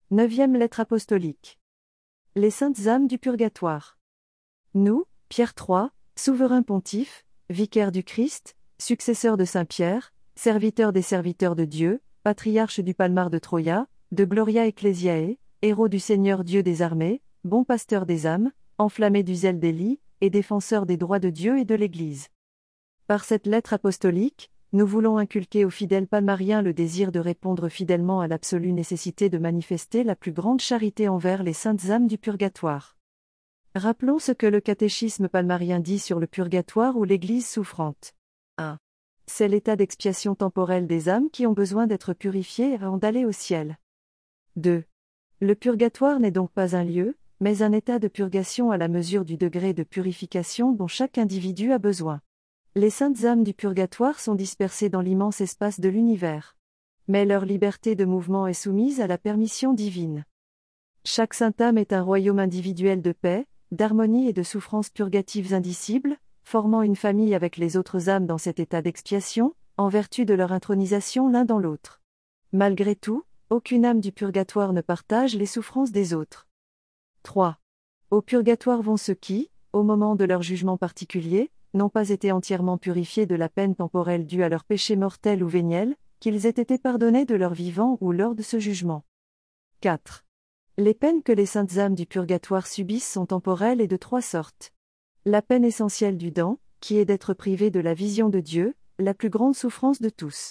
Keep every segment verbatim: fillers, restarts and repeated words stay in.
Neuvième lettre apostolique. Les saintes âmes du purgatoire. Nous, Pierre trois, souverain pontife, vicaire du Christ, successeur de Saint Pierre, serviteur des serviteurs de Dieu, patriarche du Palmar de Troia, de Gloria Ecclesiae, héros du Seigneur Dieu des armées, bon pasteur des âmes, enflammé du zèle d'Élie, et défenseur des droits de Dieu et de l'Église. Par cette lettre apostolique, nous voulons inculquer aux fidèles palmariens le désir de répondre fidèlement à l'absolue nécessité de manifester la plus grande charité envers les saintes âmes du purgatoire. Rappelons ce que le catéchisme palmarien dit sur le purgatoire ou l'Église souffrante. un. C'est l'état d'expiation temporelle des âmes qui ont besoin d'être purifiées avant d'aller au ciel. deux. Le purgatoire n'est donc pas un lieu, mais un état de purgation à la mesure du degré de purification dont chaque individu a besoin. Les saintes âmes du purgatoire sont dispersées dans l'immense espace de l'univers. Mais leur liberté de mouvement est soumise à la permission divine. Chaque sainte âme est un royaume individuel de paix, d'harmonie et de souffrances purgatives indicibles, formant une famille avec les autres âmes dans cet état d'expiation, en vertu de leur intronisation l'un dans l'autre. Malgré tout, aucune âme du purgatoire ne partage les souffrances des autres. trois. Au purgatoire vont ceux qui, au moment de leur jugement particulier, n'ont pas été entièrement purifiés de la peine temporelle due à leur péché mortel ou véniel, qu'ils aient été pardonnés de leur vivant ou lors de ce jugement. quatre. Les peines que les saintes âmes du purgatoire subissent sont temporelles et de trois sortes. La peine essentielle du dent, qui est d'être privé de la vision de Dieu, la plus grande souffrance de tous.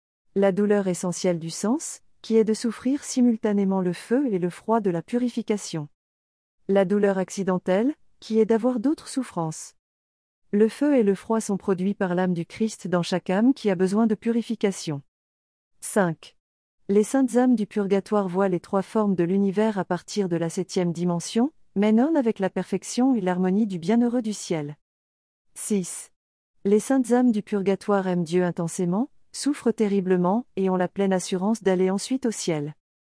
La douleur essentielle du sens, qui est de souffrir simultanément le feu et le froid de la purification. La douleur accidentelle, qui est d'avoir d'autres souffrances. Le feu et le froid sont produits par l'âme du Christ dans chaque âme qui a besoin de purification. cinq. Les saintes âmes du purgatoire voient les trois formes de l'univers à partir de la septième dimension, mais non avec la perfection et l'harmonie du bienheureux du ciel. six. Les saintes âmes du purgatoire aiment Dieu intensément, souffrent terriblement et ont la pleine assurance d'aller ensuite au ciel.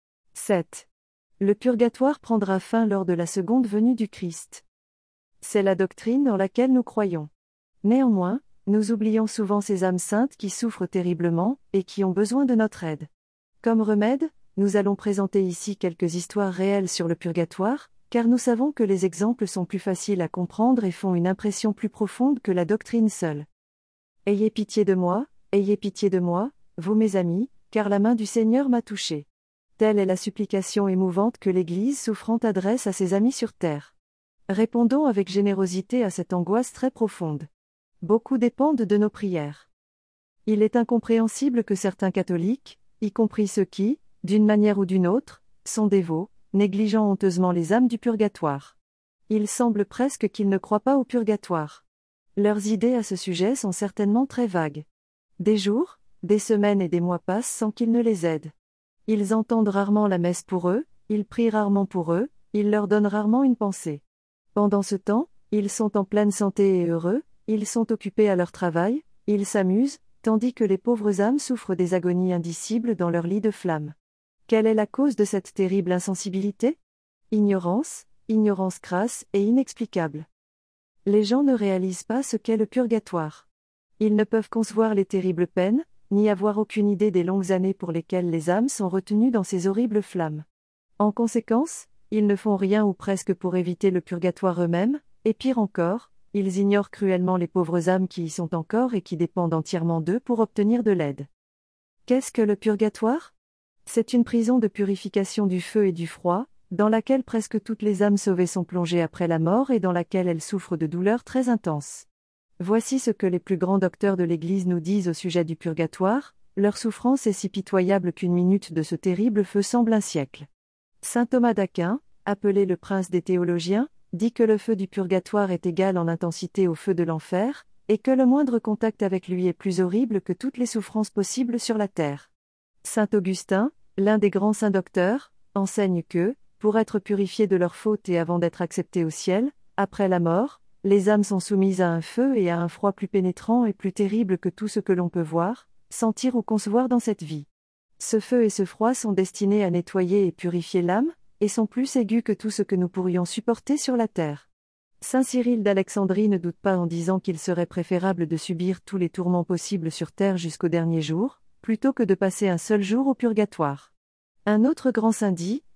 sept. Le purgatoire prendra fin lors de la seconde venue du Christ. C'est la doctrine dans laquelle nous croyons. Néanmoins, nous oublions souvent ces âmes saintes qui souffrent terriblement, et qui ont besoin de notre aide. Comme remède, nous allons présenter ici quelques histoires réelles sur le purgatoire, car nous savons que les exemples sont plus faciles à comprendre et font une impression plus profonde que la doctrine seule. Ayez pitié de moi, ayez pitié de moi, vous mes amis, car la main du Seigneur m'a touché. Telle est la supplication émouvante que l'Église souffrante adresse à ses amis sur terre. Répondons avec générosité à cette angoisse très profonde. Beaucoup dépendent de nos prières. Il est incompréhensible que certains catholiques, y compris ceux qui, d'une manière ou d'une autre, sont dévots, négligeant honteusement les âmes du purgatoire. Il semble presque qu'ils ne croient pas au purgatoire. Leurs idées à ce sujet sont certainement très vagues. Des jours, des semaines et des mois passent sans qu'ils ne les aident. Ils entendent rarement la messe pour eux, ils prient rarement pour eux, ils leur donnent rarement une pensée. Pendant ce temps, ils sont en pleine santé et heureux, ils sont occupés à leur travail, ils s'amusent, tandis que les pauvres âmes souffrent des agonies indicibles dans leur lit de flamme. Quelle est la cause de cette terrible insensibilité ? Ignorance, ignorance crasse et inexplicable. Les gens ne réalisent pas ce qu'est le purgatoire. Ils ne peuvent concevoir les terribles peines, ni avoir aucune idée des longues années pour lesquelles les âmes sont retenues dans ces horribles flammes. En conséquence, ils ne font rien ou presque pour éviter le purgatoire eux-mêmes, et pire encore, ils ignorent cruellement les pauvres âmes qui y sont encore et qui dépendent entièrement d'eux pour obtenir de l'aide. Qu'est-ce que le purgatoire ? C'est une prison de purification du feu et du froid, dans laquelle presque toutes les âmes sauvées sont plongées après la mort et dans laquelle elles souffrent de douleurs très intenses. Voici ce que les plus grands docteurs de l'Église nous disent au sujet du purgatoire: leur souffrance est si pitoyable qu'une minute de ce terrible feu semble un siècle. Saint Thomas d'Aquin, appelé le prince des théologiens, dit que le feu du purgatoire est égal en intensité au feu de l'enfer, et que le moindre contact avec lui est plus horrible que toutes les souffrances possibles sur la terre. Saint Augustin, l'un des grands saints docteurs, enseigne que, pour être purifiés de leurs fautes et avant d'être acceptés au ciel, après la mort, les âmes sont soumises à un feu et à un froid plus pénétrant et plus terrible que tout ce que l'on peut voir, sentir ou concevoir dans cette vie. Ce feu et ce froid sont destinés à nettoyer et purifier l'âme, et sont plus aigus que tout ce que nous pourrions supporter sur la terre. Saint Cyril d'Alexandrie ne doute pas en disant qu'il serait préférable de subir tous les tourments possibles sur terre jusqu'au dernier jour, plutôt que de passer un seul jour au purgatoire. Un autre grand saint dit: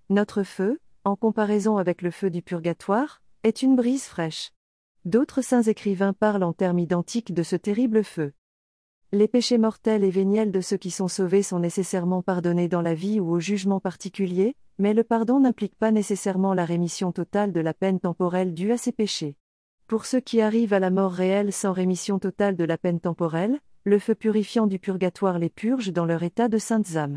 notre feu, en comparaison avec le feu du purgatoire, est une brise fraîche. D'autres saints écrivains parlent en termes identiques de ce terrible feu. Les péchés mortels et véniels de ceux qui sont sauvés sont nécessairement pardonnés dans la vie ou au jugement particulier, mais le pardon n'implique pas nécessairement la rémission totale de la peine temporelle due à ces péchés. Pour ceux qui arrivent à la mort réelle sans rémission totale de la peine temporelle, le feu purifiant du purgatoire les purge dans leur état de saintes âmes.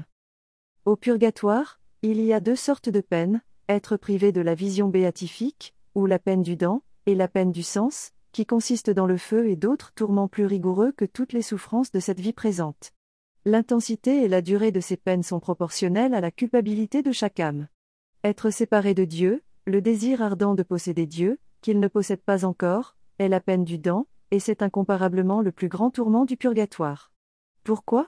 Au purgatoire, il y a deux sortes de peines, être privé de la vision béatifique, ou la peine du dent, et la peine du sens, qui consiste dans le feu et d'autres tourments plus rigoureux que toutes les souffrances de cette vie présente. L'intensité et la durée de ces peines sont proportionnelles à la culpabilité de chaque âme. Être séparé de Dieu, le désir ardent de posséder Dieu, qu'il ne possède pas encore, est la peine du dent, et c'est incomparablement le plus grand tourment du purgatoire. Pourquoi ?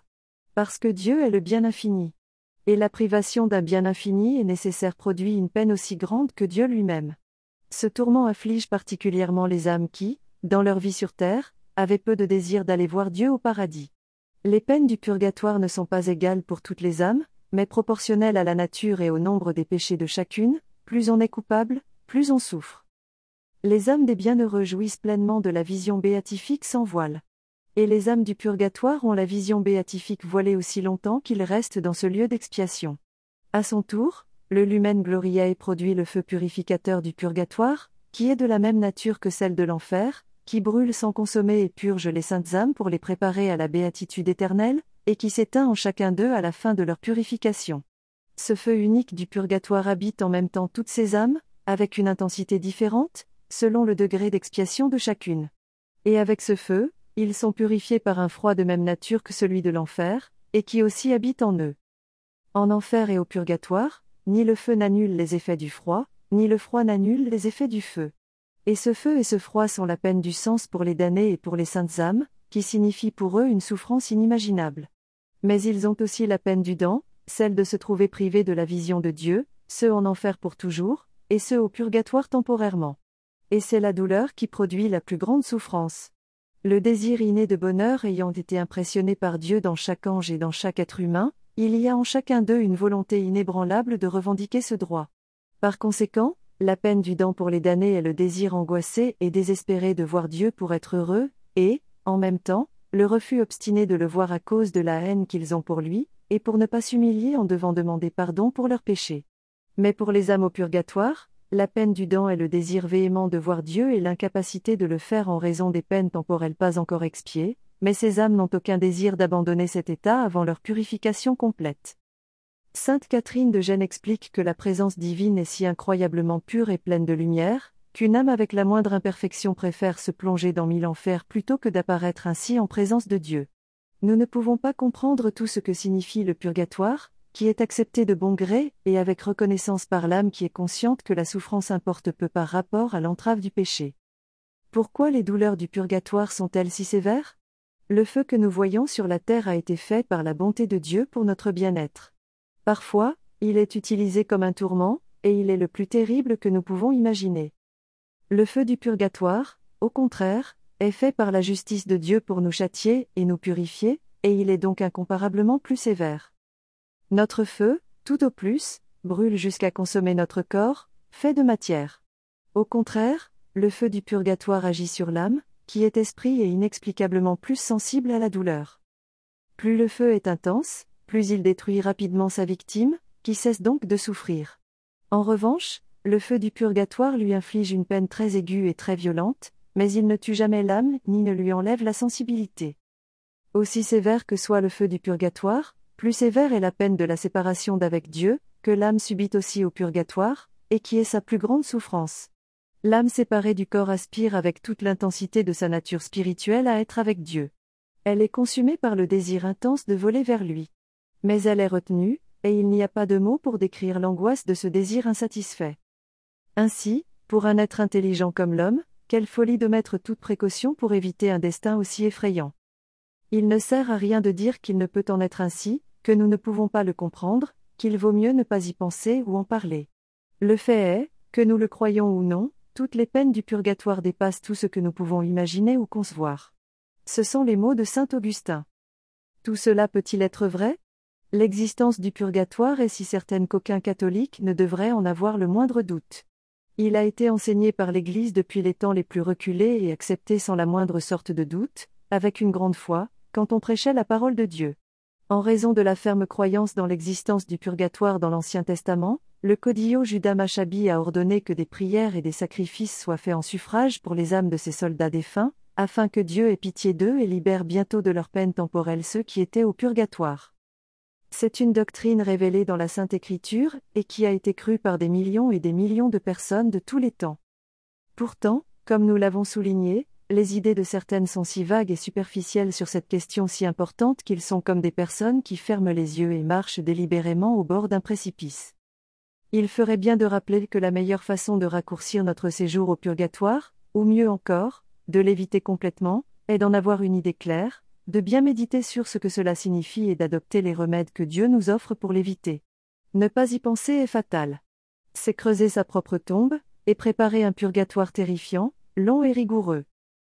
Parce que Dieu est le bien infini. Et la privation d'un bien infini et nécessaire produit une peine aussi grande que Dieu lui-même. Ce tourment afflige particulièrement les âmes qui, dans leur vie sur terre, avaient peu de désir d'aller voir Dieu au paradis. Les peines du purgatoire ne sont pas égales pour toutes les âmes, mais proportionnelles à la nature et au nombre des péchés de chacune, plus on est coupable, plus on souffre. Les âmes des bienheureux jouissent pleinement de la vision béatifique sans voile. Et les âmes du purgatoire ont la vision béatifique voilée aussi longtemps qu'ils restent dans ce lieu d'expiation. À son tour, le Lumen Gloriae produit le feu purificateur du purgatoire, qui est de la même nature que celle de l'enfer, qui brûle sans consommer et purge les saintes âmes pour les préparer à la béatitude éternelle, et qui s'éteint en chacun d'eux à la fin de leur purification. Ce feu unique du purgatoire habite en même temps toutes ces âmes, avec une intensité différente, selon le degré d'expiation de chacune. Et avec ce feu, ils sont purifiés par un froid de même nature que celui de l'enfer, et qui aussi habite en eux. En enfer et au purgatoire, ni le feu n'annule les effets du froid, ni le froid n'annule les effets du feu. Et ce feu et ce froid sont la peine du sens pour les damnés et pour les saintes âmes, qui signifie pour eux une souffrance inimaginable. Mais ils ont aussi la peine du dent, celle de se trouver privés de la vision de Dieu, ceux en enfer pour toujours, et ceux au purgatoire temporairement. Et c'est la douleur qui produit la plus grande souffrance. Le désir inné de bonheur ayant été impressionné par Dieu dans chaque ange et dans chaque être humain, il y a en chacun d'eux une volonté inébranlable de revendiquer ce droit. Par conséquent, la peine du dent pour les damnés est le désir angoissé et désespéré de voir Dieu pour être heureux, et, en même temps, le refus obstiné de le voir à cause de la haine qu'ils ont pour lui, et pour ne pas s'humilier en devant demander pardon pour leurs péchés. Mais pour les âmes au purgatoire, la peine du dent est le désir véhément de voir Dieu et l'incapacité de le faire en raison des peines temporelles pas encore expiées, mais ces âmes n'ont aucun désir d'abandonner cet état avant leur purification complète. Sainte Catherine de Gênes explique que la présence divine est si incroyablement pure et pleine de lumière, qu'une âme avec la moindre imperfection préfère se plonger dans mille enfers plutôt que d'apparaître ainsi en présence de Dieu. Nous ne pouvons pas comprendre tout ce que signifie le purgatoire, qui est accepté de bon gré et avec reconnaissance par l'âme qui est consciente que la souffrance importe peu par rapport à l'entrave du péché. Pourquoi les douleurs du purgatoire sont-elles si sévères ? Le feu que nous voyons sur la terre a été fait par la bonté de Dieu pour notre bien-être. Parfois, il est utilisé comme un tourment, et il est le plus terrible que nous pouvons imaginer. Le feu du purgatoire, au contraire, est fait par la justice de Dieu pour nous châtier et nous purifier, et il est donc incomparablement plus sévère. Notre feu, tout au plus, brûle jusqu'à consommer notre corps, fait de matière. Au contraire, le feu du purgatoire agit sur l'âme, qui est esprit et inexplicablement plus sensible à la douleur. Plus le feu est intense, plus il détruit rapidement sa victime, qui cesse donc de souffrir. En revanche, le feu du purgatoire lui inflige une peine très aiguë et très violente, mais il ne tue jamais l'âme ni ne lui enlève la sensibilité. Aussi sévère que soit le feu du purgatoire, plus sévère est la peine de la séparation d'avec Dieu, que l'âme subit aussi au purgatoire, et qui est sa plus grande souffrance. L'âme séparée du corps aspire avec toute l'intensité de sa nature spirituelle à être avec Dieu. Elle est consumée par le désir intense de voler vers lui. Mais elle est retenue, et il n'y a pas de mots pour décrire l'angoisse de ce désir insatisfait. Ainsi, pour un être intelligent comme l'homme, quelle folie de mettre toute précaution pour éviter un destin aussi effrayant. Il ne sert à rien de dire qu'il ne peut en être ainsi, que nous ne pouvons pas le comprendre, qu'il vaut mieux ne pas y penser ou en parler. Le fait est, que nous le croyons ou non, toutes les peines du purgatoire dépassent tout ce que nous pouvons imaginer ou concevoir. Ce sont les mots de saint Augustin. Tout cela peut-il être vrai ? L'existence du purgatoire est si certaine qu'aucun catholique ne devrait en avoir le moindre doute. Il a été enseigné par l'Église depuis les temps les plus reculés et accepté sans la moindre sorte de doute, avec une grande foi, quand on prêchait la parole de Dieu. En raison de la ferme croyance dans l'existence du purgatoire dans l'Ancien Testament, le caudillo Judas Maccabi a ordonné que des prières et des sacrifices soient faits en suffrage pour les âmes de ses soldats défunts, afin que Dieu ait pitié d'eux et libère bientôt de leur peine temporelle ceux qui étaient au purgatoire. C'est une doctrine révélée dans la Sainte Écriture, et qui a été crue par des millions et des millions de personnes de tous les temps. Pourtant, comme nous l'avons souligné, les idées de certaines sont si vagues et superficielles sur cette question si importante qu'ils sont comme des personnes qui ferment les yeux et marchent délibérément au bord d'un précipice. Il ferait bien de rappeler que la meilleure façon de raccourcir notre séjour au purgatoire, ou mieux encore, de l'éviter complètement, est d'en avoir une idée claire, de bien méditer sur ce que cela signifie et d'adopter les remèdes que Dieu nous offre pour l'éviter. Ne pas y penser est fatal. C'est creuser sa propre tombe, et préparer un purgatoire terrifiant, long et rigoureux.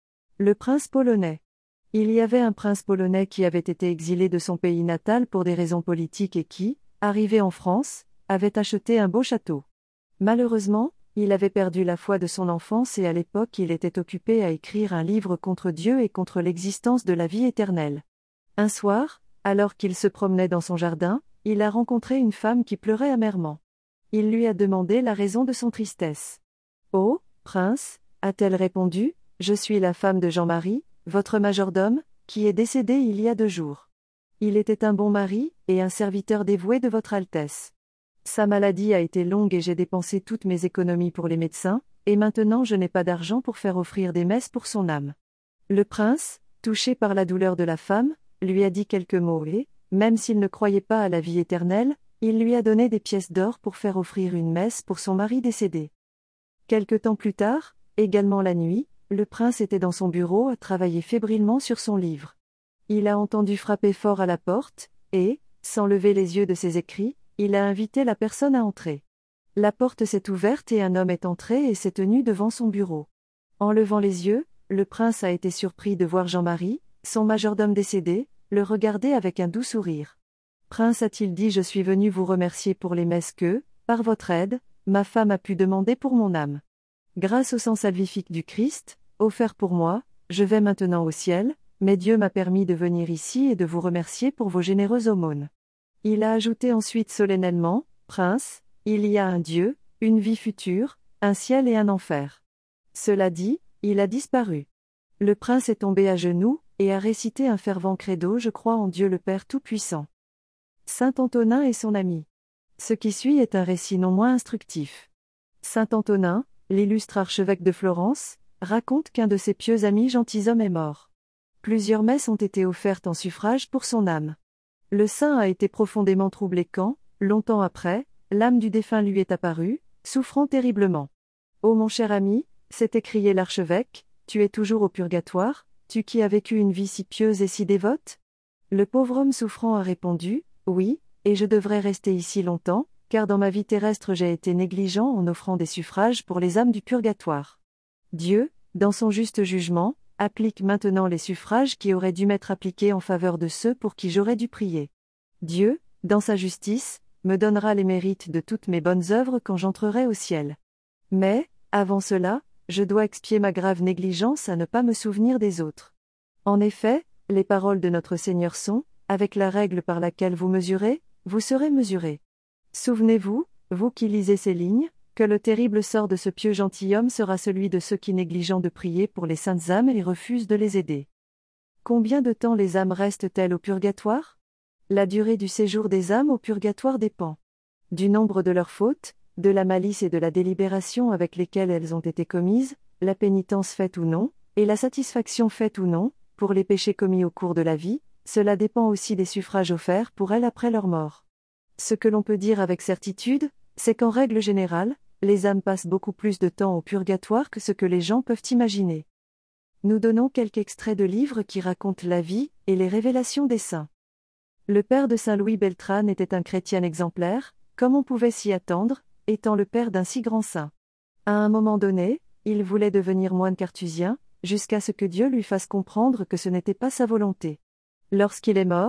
Le prince polonais. Il y avait un prince polonais qui avait été exilé de son pays natal pour des raisons politiques et qui, arrivé en France, avait acheté un beau château. Malheureusement, il avait perdu la foi de son enfance et à l'époque il était occupé à écrire un livre contre Dieu et contre l'existence de la vie éternelle. Un soir, alors qu'il se promenait dans son jardin, il a rencontré une femme qui pleurait amèrement. Il lui a demandé la raison de son tristesse. « Oh, prince, a-t-elle répondu, je suis la femme de Jean-Marie, votre majordome, qui est décédé il y a deux jours. Il était un bon mari, et un serviteur dévoué de votre Altesse. Sa maladie a été longue et j'ai dépensé toutes mes économies pour les médecins, et maintenant je n'ai pas d'argent pour faire offrir des messes pour son âme. » Le prince, touché par la douleur de la femme, lui a dit quelques mots et, même s'il ne croyait pas à la vie éternelle, il lui a donné des pièces d'or pour faire offrir une messe pour son mari décédé. Quelque temps plus tard, également la nuit, le prince était dans son bureau à travailler fébrilement sur son livre. Il a entendu frapper fort à la porte, et, sans lever les yeux de ses écrits, il a invité la personne à entrer. La porte s'est ouverte et un homme est entré et s'est tenu devant son bureau. En levant les yeux, le prince a été surpris de voir Jean-Marie, son majordome décédé, le regarder avec un doux sourire. « Prince, a-t-il dit, je suis venu vous remercier pour les messes que, par votre aide, ma femme a pu demander pour mon âme. Grâce au sang salvifique du Christ, offert pour moi, je vais maintenant au ciel, mais Dieu m'a permis de venir ici et de vous remercier pour vos généreuses aumônes. » Il a ajouté ensuite solennellement, « Prince, il y a un Dieu, une vie future, un ciel et un enfer. » Cela dit, il a disparu. Le prince est tombé à genoux, et a récité un fervent credo « Je crois en Dieu le Père Tout-Puissant. » Saint Antonin et son ami. Ce qui suit est un récit non moins instructif. Saint Antonin, l'illustre archevêque de Florence, raconte qu'un de ses pieux amis gentilshommes est mort. Plusieurs messes ont été offertes en suffrage pour son âme. Le saint a été profondément troublé quand, longtemps après, l'âme du défunt lui est apparue, souffrant terriblement. « Ô mon cher ami, s'est écrié l'archevêque, tu es toujours au purgatoire, tu qui as vécu une vie si pieuse et si dévote ?» Le pauvre homme souffrant a répondu, « Oui, et je devrais rester ici longtemps, car dans ma vie terrestre j'ai été négligent en offrant des suffrages pour les âmes du purgatoire. Dieu, dans son juste jugement, applique maintenant les suffrages qui auraient dû m'être appliqués en faveur de ceux pour qui j'aurais dû prier. Dieu, dans sa justice, me donnera les mérites de toutes mes bonnes œuvres quand j'entrerai au ciel. Mais, avant cela, je dois expier ma grave négligence à ne pas me souvenir des autres. En effet, les paroles de notre Seigneur sont, avec la règle par laquelle vous mesurez, vous serez mesurés. Souvenez-vous, vous qui lisez ces lignes, que le terrible sort de ce pieux gentilhomme sera celui de ceux qui négligent de prier pour les saintes âmes et refusent de les aider. Combien de temps les âmes restent-elles au purgatoire ? La durée du séjour des âmes au purgatoire dépend du nombre de leurs fautes, de la malice et de la délibération avec lesquelles elles ont été commises, la pénitence faite ou non, et la satisfaction faite ou non, pour les péchés commis au cours de la vie. Cela dépend aussi des suffrages offerts pour elles après leur mort. Ce que l'on peut dire avec certitude, c'est qu'en règle générale, les âmes passent beaucoup plus de temps au purgatoire que ce que les gens peuvent imaginer. Nous donnons quelques extraits de livres qui racontent la vie et les révélations des saints. Le père de Saint Louis Beltrane était un chrétien exemplaire, comme on pouvait s'y attendre, étant le père d'un si grand saint. À un moment donné, il voulait devenir moine cartésien, jusqu'à ce que Dieu lui fasse comprendre que ce n'était pas sa volonté. Lorsqu'il est mort,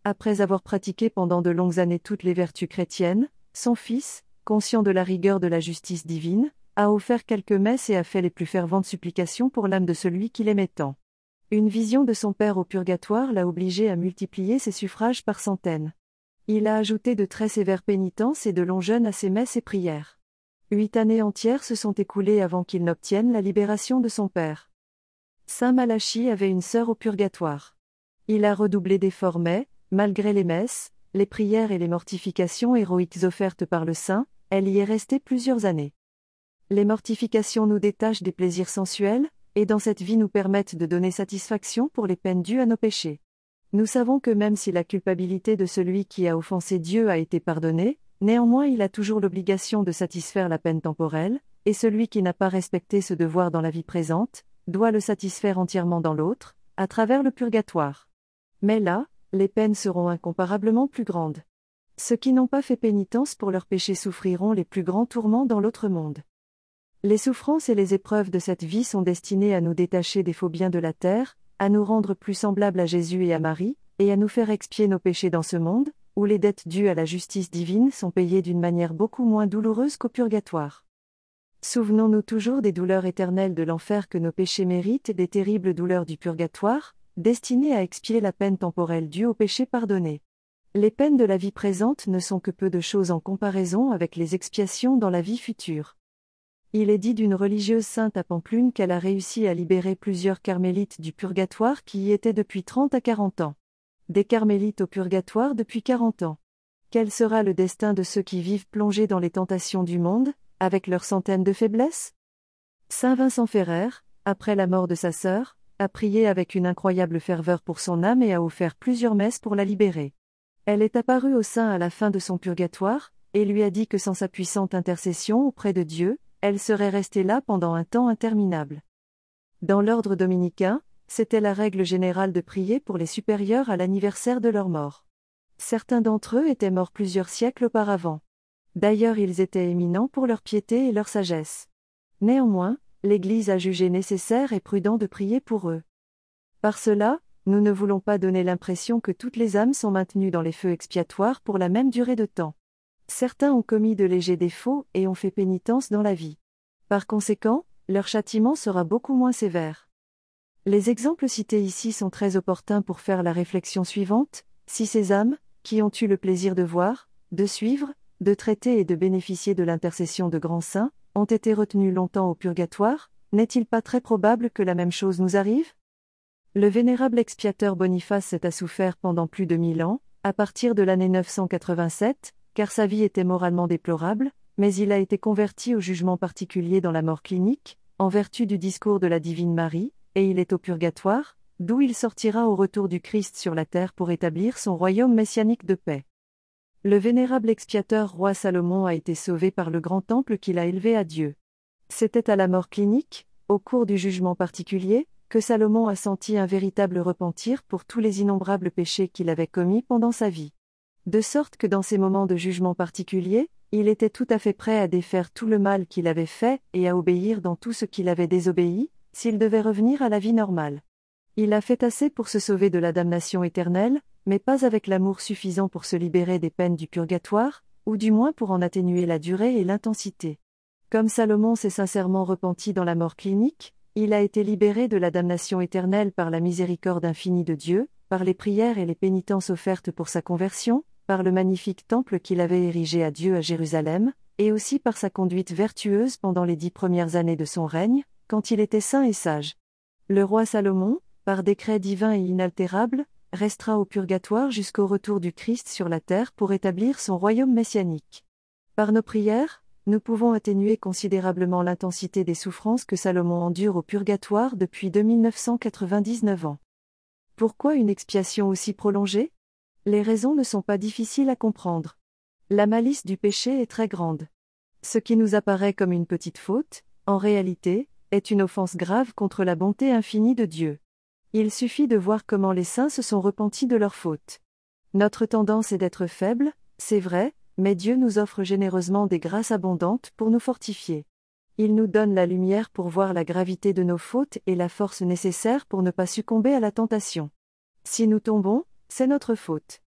Après avoir pratiqué pendant de longues années toutes les vertus chrétiennes, son fils, conscient de la rigueur de la justice divine, a offert quelques messes et a fait les plus ferventes supplications pour l'âme de celui qu'il aimait tant. Une vision de son père au purgatoire l'a obligé à multiplier ses suffrages par centaines. Il a ajouté de très sévères pénitences et de longs jeûnes à ses messes et prières. Huit années entières se sont écoulées avant qu'il n'obtienne la libération de son père. Saint Malachie avait une sœur au purgatoire. Il a redoublé d'efforts mais, malgré les messes, les prières et les mortifications héroïques offertes par le saint, elle y est restée plusieurs années. Les mortifications nous détachent des plaisirs sensuels, et dans cette vie nous permettent de donner satisfaction pour les peines dues à nos péchés. Nous savons que même si la culpabilité de celui qui a offensé Dieu a été pardonnée, néanmoins il a toujours l'obligation de satisfaire la peine temporelle, et celui qui n'a pas respecté ce devoir dans la vie présente, doit le satisfaire entièrement dans l'autre, à travers le purgatoire. Mais là, les peines seront incomparablement plus grandes. Ceux qui n'ont pas fait pénitence pour leurs péchés souffriront les plus grands tourments dans l'autre monde. Les souffrances et les épreuves de cette vie sont destinées à nous détacher des faux biens de la terre, à nous rendre plus semblables à Jésus et à Marie, et à nous faire expier nos péchés dans ce monde, où les dettes dues à la justice divine sont payées d'une manière beaucoup moins douloureuse qu'au purgatoire. Souvenons-nous toujours des douleurs éternelles de l'enfer que nos péchés méritent et des terribles douleurs du purgatoire, destinées à expier la peine temporelle due aux péchés pardonnés. Les peines de la vie présente ne sont que peu de choses en comparaison avec les expiations dans la vie future. Il est dit d'une religieuse sainte à Pampelune qu'elle a réussi à libérer plusieurs carmélites du purgatoire qui y étaient depuis trente à quarante ans. Des carmélites au purgatoire depuis quarante ans. Quel sera le destin de ceux qui vivent plongés dans les tentations du monde, avec leurs centaines de faiblesses ? Saint Vincent Ferrer, après la mort de sa sœur, a prié avec une incroyable ferveur pour son âme et a offert plusieurs messes pour la libérer. Elle est apparue au saint à la fin de son purgatoire, et lui a dit que sans sa puissante intercession auprès de Dieu, elle serait restée là pendant un temps interminable. Dans l'ordre dominicain, c'était la règle générale de prier pour les supérieurs à l'anniversaire de leur mort. Certains d'entre eux étaient morts plusieurs siècles auparavant. D'ailleurs ils étaient éminents pour leur piété et leur sagesse. Néanmoins, l'Église a jugé nécessaire et prudent de prier pour eux. Par cela, nous ne voulons pas donner l'impression que toutes les âmes sont maintenues dans les feux expiatoires pour la même durée de temps. Certains ont commis de légers défauts et ont fait pénitence dans la vie. Par conséquent, leur châtiment sera beaucoup moins sévère. Les exemples cités ici sont très opportuns pour faire la réflexion suivante: si ces âmes, qui ont eu le plaisir de voir, de suivre, de traiter et de bénéficier de l'intercession de grands saints, ont été retenues longtemps au purgatoire, n'est-il pas très probable que la même chose nous arrive ? Le vénérable expiateur Boniface a souffert pendant plus de mille ans, à partir de l'année neuf cent quatre-vingt-sept, car sa vie était moralement déplorable, mais il a été converti au jugement particulier dans la mort clinique, en vertu du discours de la Divine Marie, et il est au purgatoire, d'où il sortira au retour du Christ sur la terre pour établir son royaume messianique de paix. Le vénérable expiateur roi Salomon a été sauvé par le grand temple qu'il a élevé à Dieu. C'était à la mort clinique, au cours du jugement particulier, que Salomon a senti un véritable repentir pour tous les innombrables péchés qu'il avait commis pendant sa vie. De sorte que dans ces moments de jugement particulier, il était tout à fait prêt à défaire tout le mal qu'il avait fait et à obéir dans tout ce qu'il avait désobéi, s'il devait revenir à la vie normale. Il a fait assez pour se sauver de la damnation éternelle, mais pas avec l'amour suffisant pour se libérer des peines du purgatoire, ou du moins pour en atténuer la durée et l'intensité. Comme Salomon s'est sincèrement repenti dans la mort clinique, il a été libéré de la damnation éternelle par la miséricorde infinie de Dieu, par les prières et les pénitences offertes pour sa conversion, par le magnifique temple qu'il avait érigé à Dieu à Jérusalem, et aussi par sa conduite vertueuse pendant les dix premières années de son règne, quand il était saint et sage. Le roi Salomon, par décret divin et inaltérable, restera au purgatoire jusqu'au retour du Christ sur la terre pour établir son royaume messianique. Par nos prières, nous pouvons atténuer considérablement l'intensité des souffrances que Salomon endure au purgatoire depuis deux mille neuf cent quatre-vingt-dix-neuf ans. Pourquoi une expiation aussi prolongée ? Les raisons ne sont pas difficiles à comprendre. La malice du péché est très grande. Ce qui nous apparaît comme une petite faute, en réalité, est une offense grave contre la bonté infinie de Dieu. Il suffit de voir comment les saints se sont repentis de leurs fautes. Notre tendance est d'être faible, c'est vrai, mais Dieu nous offre généreusement des grâces abondantes pour nous fortifier. Il nous donne la lumière pour voir la gravité de nos fautes et la force nécessaire pour ne pas succomber à la tentation. Si nous tombons, c'est notre faute.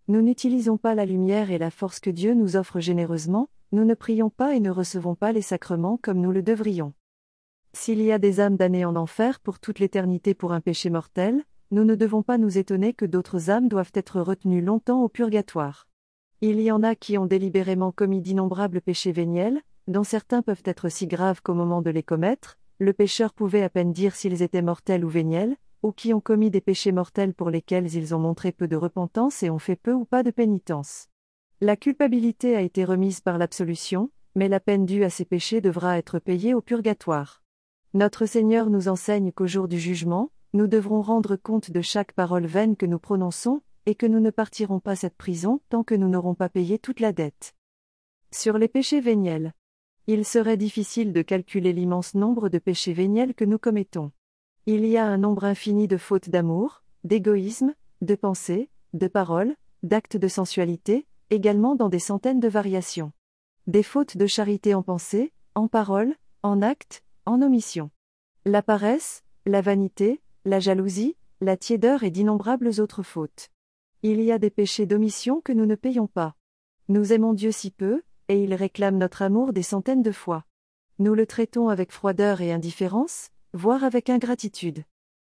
Nous n'utilisons pas la lumière et la force que Dieu nous offre généreusement, nous ne prions pas et ne recevons pas les sacrements comme nous le devrions. S'il y a des âmes damnées en enfer pour toute l'éternité pour un péché mortel, nous ne devons pas nous étonner que d'autres âmes doivent être retenues longtemps au purgatoire. Il y en a qui ont délibérément commis d'innombrables péchés véniels, dont certains peuvent être si graves qu'au moment de les commettre, le pécheur pouvait à peine dire s'ils étaient mortels ou véniels, ou qui ont commis des péchés mortels pour lesquels ils ont montré peu de repentance et ont fait peu ou pas de pénitence. La culpabilité a été remise par l'absolution, mais la peine due à ces péchés devra être payée au purgatoire. Notre Seigneur nous enseigne qu'au jour du jugement, nous devrons rendre compte de chaque parole vaine que nous prononçons, et que nous ne partirons pas cette prison tant que nous n'aurons pas payé toute la dette. Sur les péchés véniels. Il serait difficile de calculer l'immense nombre de péchés véniels que nous commettons. Il y a un nombre infini de fautes d'amour, d'égoïsme, de pensée, de paroles, d'actes de sensualité, également dans des centaines de variations. Des fautes de charité en pensée, en parole, en acte, en omission. La paresse, la vanité, la jalousie, la tiédeur et d'innombrables autres fautes. Il y a des péchés d'omission que nous ne payons pas. Nous aimons Dieu si peu, et il réclame notre amour des centaines de fois. Nous le traitons avec froideur et indifférence, voire avec ingratitude.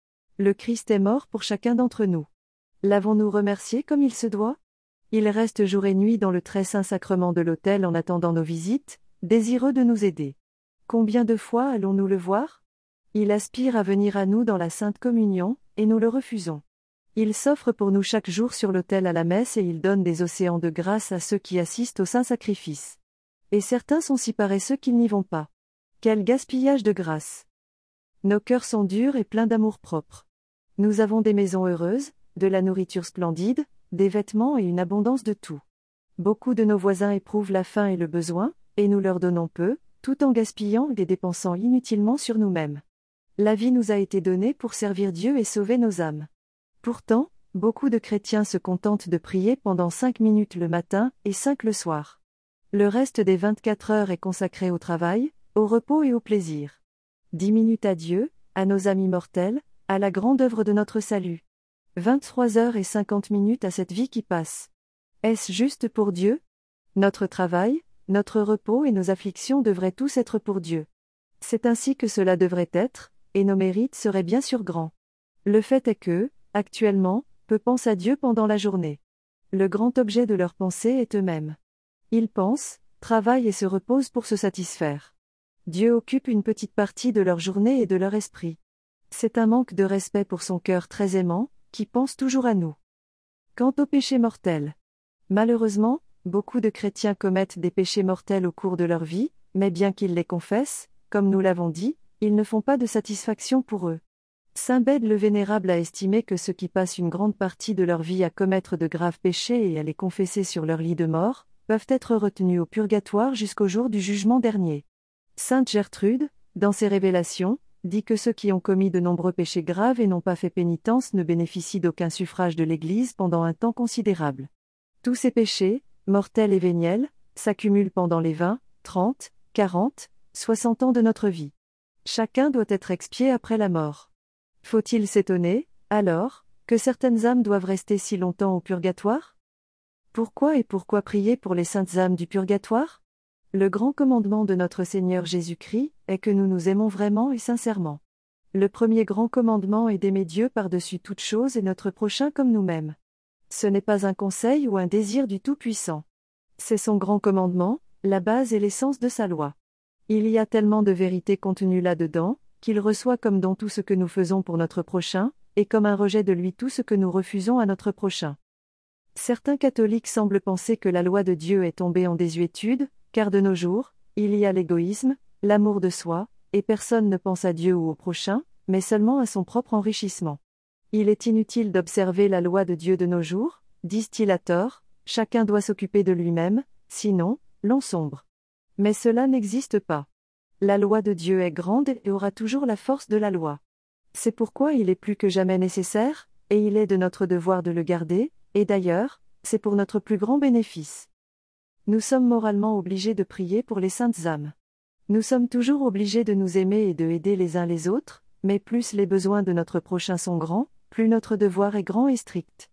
Le Christ est mort pour chacun d'entre nous. L'avons-nous remercié comme il se doit ? Il reste jour et nuit dans le très saint sacrement de l'autel en attendant nos visites, désireux de nous aider. Combien de fois allons-nous le voir ? Il aspire à venir à nous dans la Sainte Communion, et nous le refusons. Il s'offre pour nous chaque jour sur l'autel à la messe et il donne des océans de grâce à ceux qui assistent au saint sacrifice. Et certains sont si paresseux qu'ils n'y vont pas. Quel gaspillage de grâce ! Nos cœurs sont durs et pleins d'amour-propre. Nous avons des maisons heureuses, de la nourriture splendide, des vêtements et une abondance de tout. Beaucoup de nos voisins éprouvent la faim et le besoin, et nous leur donnons peu, tout en gaspillant et dépensant inutilement sur nous-mêmes. La vie nous a été donnée pour servir Dieu et sauver nos âmes. Pourtant, beaucoup de chrétiens se contentent de prier pendant cinq minutes le matin et cinq le soir. Le reste des vingt-quatre heures est consacré au travail, au repos et au plaisir. Dix minutes à Dieu, à nos amis mortels, à la grande œuvre de notre salut. vingt-trois heures et cinquante minutes à cette vie qui passe. Est-ce juste pour Dieu ? Notre travail, notre repos et nos afflictions devraient tous être pour Dieu. C'est ainsi que cela devrait être, et nos mérites seraient bien sûr grands. Le fait est que, actuellement, peu pensent à Dieu pendant la journée. Le grand objet de leur pensée est eux-mêmes. Ils pensent, travaillent et se reposent pour se satisfaire. Dieu occupe une petite partie de leur journée et de leur esprit. C'est un manque de respect pour son cœur très aimant, qui pense toujours à nous. Quant au péché mortel. Malheureusement, beaucoup de chrétiens commettent des péchés mortels au cours de leur vie, mais bien qu'ils les confessent, comme nous l'avons dit, ils ne font pas de satisfaction pour eux. Saint Bède le Vénérable a estimé que ceux qui passent une grande partie de leur vie à commettre de graves péchés et à les confesser sur leur lit de mort, peuvent être retenus au purgatoire jusqu'au jour du jugement dernier. Sainte Gertrude, dans ses révélations, dit que ceux qui ont commis de nombreux péchés graves et n'ont pas fait pénitence ne bénéficient d'aucun suffrage de l'Église pendant un temps considérable. Tous ces péchés, mortels et véniels, s'accumulent pendant les vingt, trente, quarante, soixante ans de notre vie. Chacun doit être expié après la mort. Faut-il s'étonner, alors, que certaines âmes doivent rester si longtemps au purgatoire ? Pourquoi et pourquoi prier pour les saintes âmes du purgatoire ? Le grand commandement de notre Seigneur Jésus-Christ est que nous nous aimons vraiment et sincèrement. Le premier grand commandement est d'aimer Dieu par-dessus toute chose et notre prochain comme nous-mêmes. Ce n'est pas un conseil ou un désir du Tout-Puissant. C'est son grand commandement, la base et l'essence de sa loi. Il y a tellement de vérité contenue là-dedans, qu'il reçoit comme don tout ce que nous faisons pour notre prochain, et comme un rejet de lui tout ce que nous refusons à notre prochain. Certains catholiques semblent penser que la loi de Dieu est tombée en désuétude, car de nos jours, il y a l'égoïsme, l'amour de soi, et personne ne pense à Dieu ou au prochain, mais seulement à son propre enrichissement. Il est inutile d'observer la loi de Dieu de nos jours, disent-ils à tort, chacun doit s'occuper de lui-même, sinon, l'on sombre. Mais cela n'existe pas. La loi de Dieu est grande et aura toujours la force de la loi. C'est pourquoi il est plus que jamais nécessaire, et il est de notre devoir de le garder, et d'ailleurs, c'est pour notre plus grand bénéfice. Nous sommes moralement obligés de prier pour les saintes âmes. Nous sommes toujours obligés de nous aimer et de aider les uns les autres, mais plus les besoins de notre prochain sont grands, plus notre devoir est grand et strict.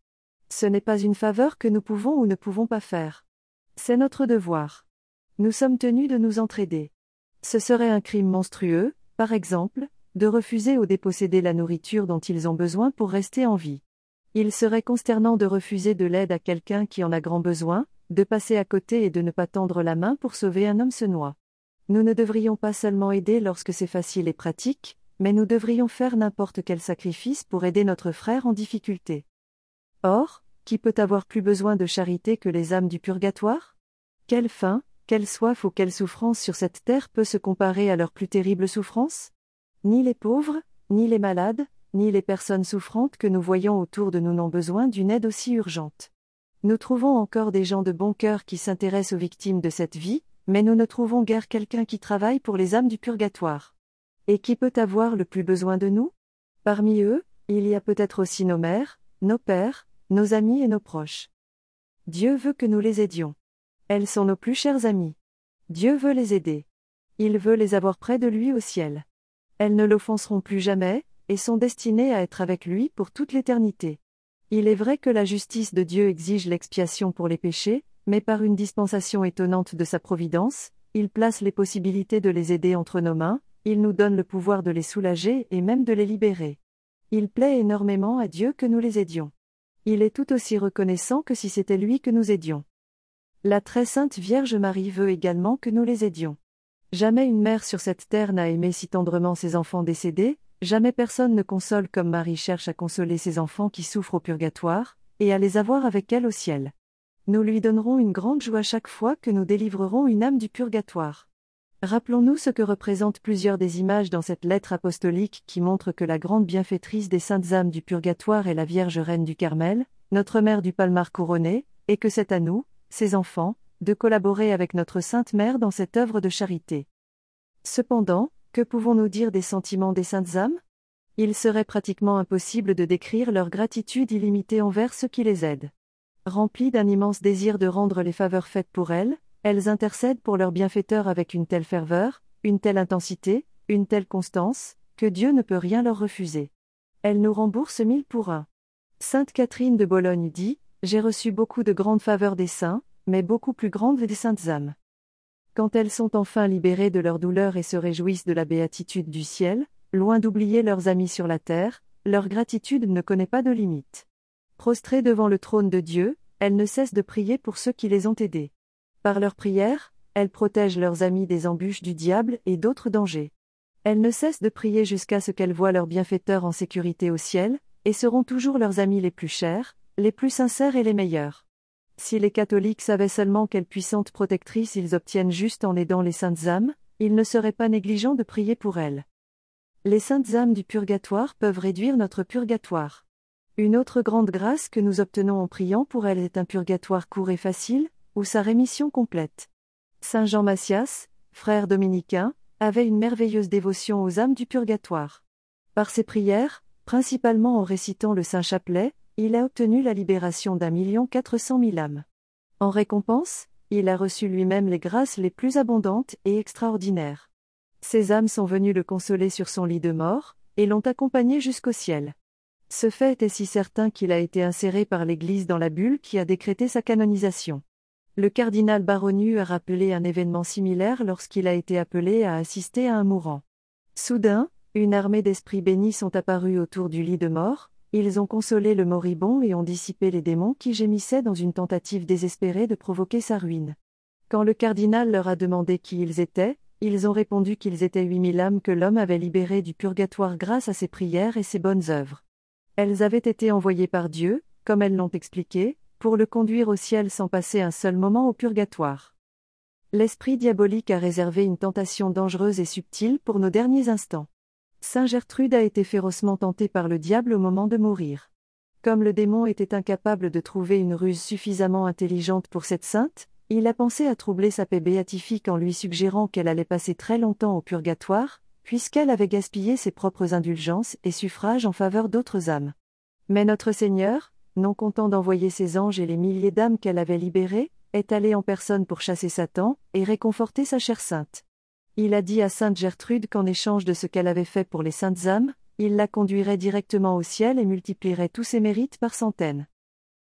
Ce n'est pas une faveur que nous pouvons ou ne pouvons pas faire. C'est notre devoir. Nous sommes tenus de nous entraider. Ce serait un crime monstrueux, par exemple, de refuser aux dépossédés la nourriture dont ils ont besoin pour rester en vie. Il serait consternant de refuser de l'aide à quelqu'un qui en a grand besoin, de passer à côté et de ne pas tendre la main pour sauver un homme se noie. Nous ne devrions pas seulement aider lorsque c'est facile et pratique, mais nous devrions faire n'importe quel sacrifice pour aider notre frère en difficulté. Or, qui peut avoir plus besoin de charité que les âmes du purgatoire ? Quelle faim, quelle soif ou quelle souffrance sur cette terre peut se comparer à leur plus terrible souffrance ? Ni les pauvres, ni les malades, ni les personnes souffrantes que nous voyons autour de nous n'ont besoin d'une aide aussi urgente. Nous trouvons encore des gens de bon cœur qui s'intéressent aux victimes de cette vie, mais nous ne trouvons guère quelqu'un qui travaille pour les âmes du purgatoire. Et qui peut avoir le plus besoin de nous ? Parmi eux, il y a peut-être aussi nos mères, nos pères, nos amis et nos proches. Dieu veut que nous les aidions. Elles sont nos plus chères amies. Dieu veut les aider. Il veut les avoir près de lui au ciel. Elles ne l'offenseront plus jamais, et sont destinées à être avec lui pour toute l'éternité. Il est vrai que la justice de Dieu exige l'expiation pour les péchés, mais par une dispensation étonnante de sa providence, il place les possibilités de les aider entre nos mains, il nous donne le pouvoir de les soulager et même de les libérer. Il plaît énormément à Dieu que nous les aidions. Il est tout aussi reconnaissant que si c'était lui que nous aidions. La très sainte Vierge Marie veut également que nous les aidions. Jamais une mère sur cette terre n'a aimé si tendrement ses enfants décédés, jamais personne ne console comme Marie cherche à consoler ses enfants qui souffrent au purgatoire, et à les avoir avec elle au ciel. Nous lui donnerons une grande joie chaque fois que nous délivrerons une âme du purgatoire. Rappelons-nous ce que représentent plusieurs des images dans cette lettre apostolique qui montrent que la grande bienfaitrice des saintes âmes du purgatoire est la Vierge Reine du Carmel, notre Mère du Palmar couronné, et que c'est à nous, ses enfants, de collaborer avec notre Sainte Mère dans cette œuvre de charité. Cependant, que pouvons-nous dire des sentiments des saintes âmes ? Il serait pratiquement impossible de décrire leur gratitude illimitée envers ceux qui les aident. Remplies d'un immense désir de rendre les faveurs faites pour elles, elles intercèdent pour leur bienfaiteur avec une telle ferveur, une telle intensité, une telle constance, que Dieu ne peut rien leur refuser. Elles nous remboursent mille pour un. Sainte Catherine de Bologne dit : « J'ai reçu beaucoup de grandes faveurs des saints, mais beaucoup plus grandes des saintes âmes. » Quand elles sont enfin libérées de leur douleur et se réjouissent de la béatitude du ciel, loin d'oublier leurs amis sur la terre, leur gratitude ne connaît pas de limite. Prostrées devant le trône de Dieu, elles ne cessent de prier pour ceux qui les ont aidées. Par leurs prières, elles protègent leurs amis des embûches du diable et d'autres dangers. Elles ne cessent de prier jusqu'à ce qu'elles voient leur bienfaiteur en sécurité au ciel, et seront toujours leurs amis les plus chers, les plus sincères et les meilleurs. Si les catholiques savaient seulement quelle puissante protectrice ils obtiennent juste en aidant les saintes âmes, ils ne seraient pas négligents de prier pour elles. Les saintes âmes du purgatoire peuvent réduire notre purgatoire. Une autre grande grâce que nous obtenons en priant pour elles est un purgatoire court et facile, ou sa rémission complète. Saint Jean Massias, frère dominicain, avait une merveilleuse dévotion aux âmes du purgatoire. Par ses prières, principalement en récitant le Saint Chapelet, il a obtenu la libération d'un million quatre cent mille âmes. En récompense, il a reçu lui-même les grâces les plus abondantes et extraordinaires. Ces âmes sont venues le consoler sur son lit de mort, et l'ont accompagné jusqu'au ciel. Ce fait est si certain qu'il a été inséré par l'Église dans la bulle qui a décrété sa canonisation. Le cardinal Baronu a rappelé un événement similaire lorsqu'il a été appelé à assister à un mourant. Soudain, une armée d'esprits bénis sont apparus autour du lit de mort, ils ont consolé le moribond et ont dissipé les démons qui gémissaient dans une tentative désespérée de provoquer sa ruine. Quand le cardinal leur a demandé qui ils étaient, ils ont répondu qu'ils étaient huit mille âmes que l'homme avait libérées du purgatoire grâce à ses prières et ses bonnes œuvres. Elles avaient été envoyées par Dieu, comme elles l'ont expliqué, pour le conduire au ciel sans passer un seul moment au purgatoire. L'esprit diabolique a réservé une tentation dangereuse et subtile pour nos derniers instants. Saint Gertrude a été férocement tentée par le diable au moment de mourir. Comme le démon était incapable de trouver une ruse suffisamment intelligente pour cette sainte, il a pensé à troubler sa paix béatifique en lui suggérant qu'elle allait passer très longtemps au purgatoire, puisqu'elle avait gaspillé ses propres indulgences et suffrages en faveur d'autres âmes. Mais notre Seigneur, non content d'envoyer ses anges et les milliers d'âmes qu'elle avait libérées, est allé en personne pour chasser Satan et réconforter sa chère sainte. Il a dit à sainte Gertrude qu'en échange de ce qu'elle avait fait pour les saintes âmes, il la conduirait directement au ciel et multiplierait tous ses mérites par centaines.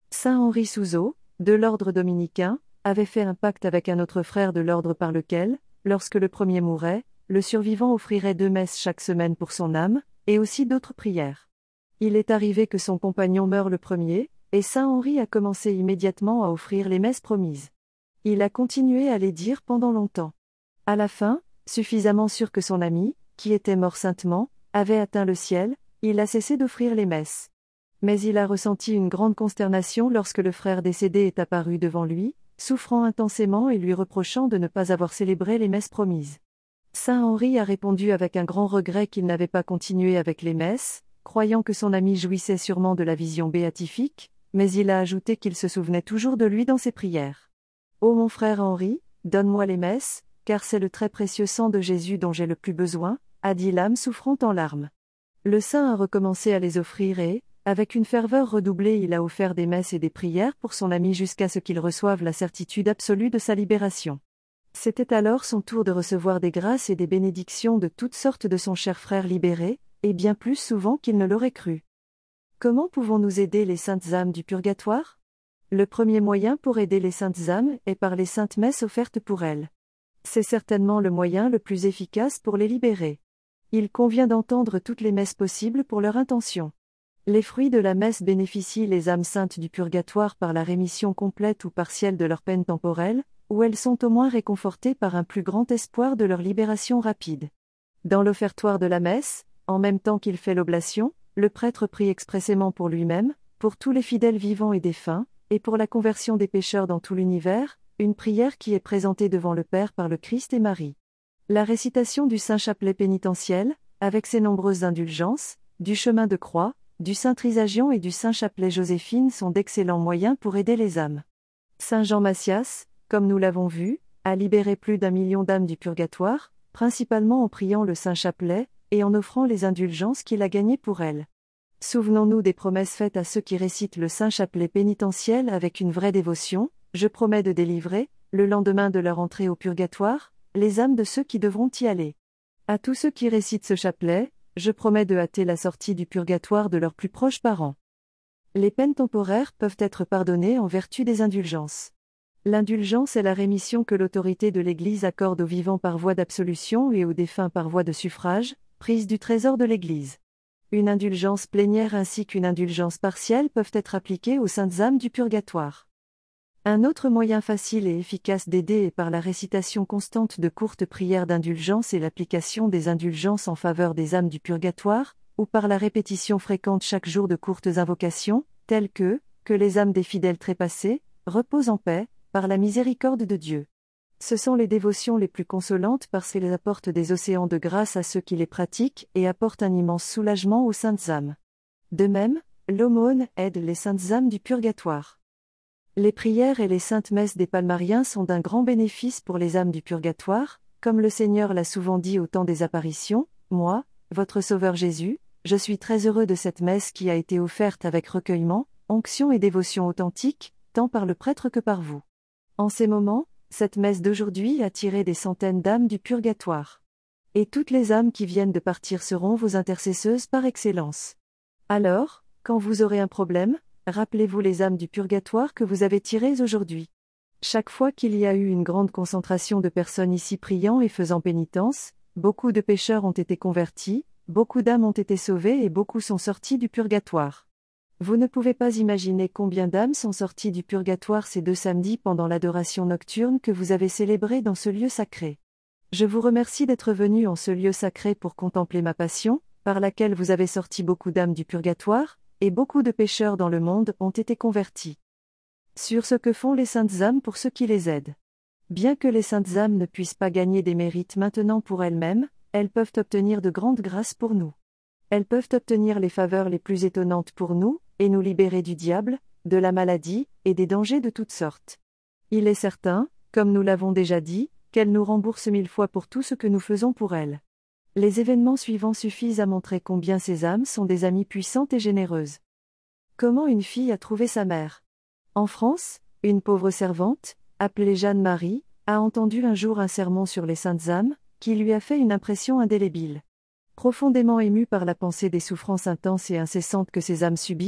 Saint Henri Souzeau, de l'ordre dominicain, avait fait un pacte avec un autre frère de l'ordre par lequel, lorsque le premier mourait, le survivant offrirait deux messes chaque semaine pour son âme, et aussi d'autres prières. Il est arrivé que son compagnon meure le premier, et Saint Henri a commencé immédiatement à offrir les messes promises. Il a continué à les dire pendant longtemps. À la fin, suffisamment sûr que son ami, qui était mort saintement, avait atteint le ciel, il a cessé d'offrir les messes. Mais il a ressenti une grande consternation lorsque le frère décédé est apparu devant lui, souffrant intensément et lui reprochant de ne pas avoir célébré les messes promises. Saint Henri a répondu avec un grand regret qu'il n'avait pas continué avec les messes, croyant que son ami jouissait sûrement de la vision béatifique, mais il a ajouté qu'il se souvenait toujours de lui dans ses prières. « Ô mon frère Henri, donne-moi les messes, car c'est le très précieux sang de Jésus dont j'ai le plus besoin », a dit l'âme souffrant en larmes. Le saint a recommencé à les offrir et, avec une ferveur redoublée, il a offert des messes et des prières pour son ami jusqu'à ce qu'il reçoive la certitude absolue de sa libération. C'était alors son tour de recevoir des grâces et des bénédictions de toutes sortes de son cher frère libéré, et bien plus souvent qu'il ne l'aurait cru. Comment pouvons-nous aider les saintes âmes du purgatoire ? Le premier moyen pour aider les saintes âmes est par les saintes messes offertes pour elles. C'est certainement le moyen le plus efficace pour les libérer. Il convient d'entendre toutes les messes possibles pour leur intention. Les fruits de la messe bénéficient les âmes saintes du purgatoire par la rémission complète ou partielle de leurs peines temporelles, ou elles sont au moins réconfortées par un plus grand espoir de leur libération rapide. Dans l'offertoire de la messe, en même temps qu'il fait l'oblation, le prêtre prie expressément pour lui-même, pour tous les fidèles vivants et défunts, et pour la conversion des pécheurs dans tout l'univers, une prière qui est présentée devant le Père par le Christ et Marie. La récitation du Saint Chapelet pénitentiel, avec ses nombreuses indulgences, du chemin de croix, du Saint Trisagion et du Saint Chapelet Joséphine sont d'excellents moyens pour aider les âmes. Saint Jean Massias, comme nous l'avons vu, a libéré plus d'un million d'âmes du purgatoire, principalement en priant le Saint Chapelet, et en offrant les indulgences qu'il a gagnées pour elles. Souvenons-nous des promesses faites à ceux qui récitent le Saint Chapelet pénitentiel avec une vraie dévotion. Je promets de délivrer, le lendemain de leur entrée au purgatoire, les âmes de ceux qui devront y aller. À tous ceux qui récitent ce chapelet, je promets de hâter la sortie du purgatoire de leurs plus proches parents. Les peines temporaires peuvent être pardonnées en vertu des indulgences. L'indulgence est la rémission que l'autorité de l'Église accorde aux vivants par voie d'absolution et aux défunts par voie de suffrage, prise du trésor de l'Église. Une indulgence plénière ainsi qu'une indulgence partielle peuvent être appliquées aux saintes âmes du purgatoire. Un autre moyen facile et efficace d'aider est par la récitation constante de courtes prières d'indulgence et l'application des indulgences en faveur des âmes du purgatoire, ou par la répétition fréquente chaque jour de courtes invocations, telles que « Que les âmes des fidèles trépassés reposent en paix, par la miséricorde de Dieu ». Ce sont les dévotions les plus consolantes parce qu'elles apportent des océans de grâce à ceux qui les pratiquent et apportent un immense soulagement aux saintes âmes. De même, l'aumône aide les saintes âmes du purgatoire. Les prières et les saintes messes des palmariens sont d'un grand bénéfice pour les âmes du purgatoire, comme le Seigneur l'a souvent dit au temps des apparitions, « Moi, votre Sauveur Jésus, je suis très heureux de cette messe qui a été offerte avec recueillement, onction et dévotion authentique, tant par le prêtre que par vous. » En ces moments, cette messe d'aujourd'hui a tiré des centaines d'âmes du purgatoire. Et toutes les âmes qui viennent de partir seront vos intercesseuses par excellence. Alors, quand vous aurez un problème, rappelez-vous les âmes du purgatoire que vous avez tirées aujourd'hui. Chaque fois qu'il y a eu une grande concentration de personnes ici priant et faisant pénitence, beaucoup de pécheurs ont été convertis, beaucoup d'âmes ont été sauvées et beaucoup sont sortis du purgatoire. Vous ne pouvez pas imaginer combien d'âmes sont sorties du purgatoire ces deux samedis pendant l'adoration nocturne que vous avez célébrée dans ce lieu sacré. Je vous remercie d'être venu en ce lieu sacré pour contempler ma passion, par laquelle vous avez sorti beaucoup d'âmes du purgatoire, et beaucoup de pécheurs dans le monde ont été convertis. Sur ce que font les saintes âmes pour ceux qui les aident. Bien que les saintes âmes ne puissent pas gagner des mérites maintenant pour elles-mêmes, elles peuvent obtenir de grandes grâces pour nous. Elles peuvent obtenir les faveurs les plus étonnantes pour nous, et nous libérer du diable, de la maladie, et des dangers de toutes sortes. Il est certain, comme nous l'avons déjà dit, qu'elles nous remboursent mille fois pour tout ce que nous faisons pour elles. Les événements suivants suffisent à montrer combien ces âmes sont des amies puissantes et généreuses. Comment une fille a trouvé sa mère ? En France, une pauvre servante, appelée Jeanne-Marie, a entendu un jour un sermon sur les saintes âmes, qui lui a fait une impression indélébile. Profondément émue par la pensée des souffrances intenses et incessantes que ces âmes subissent,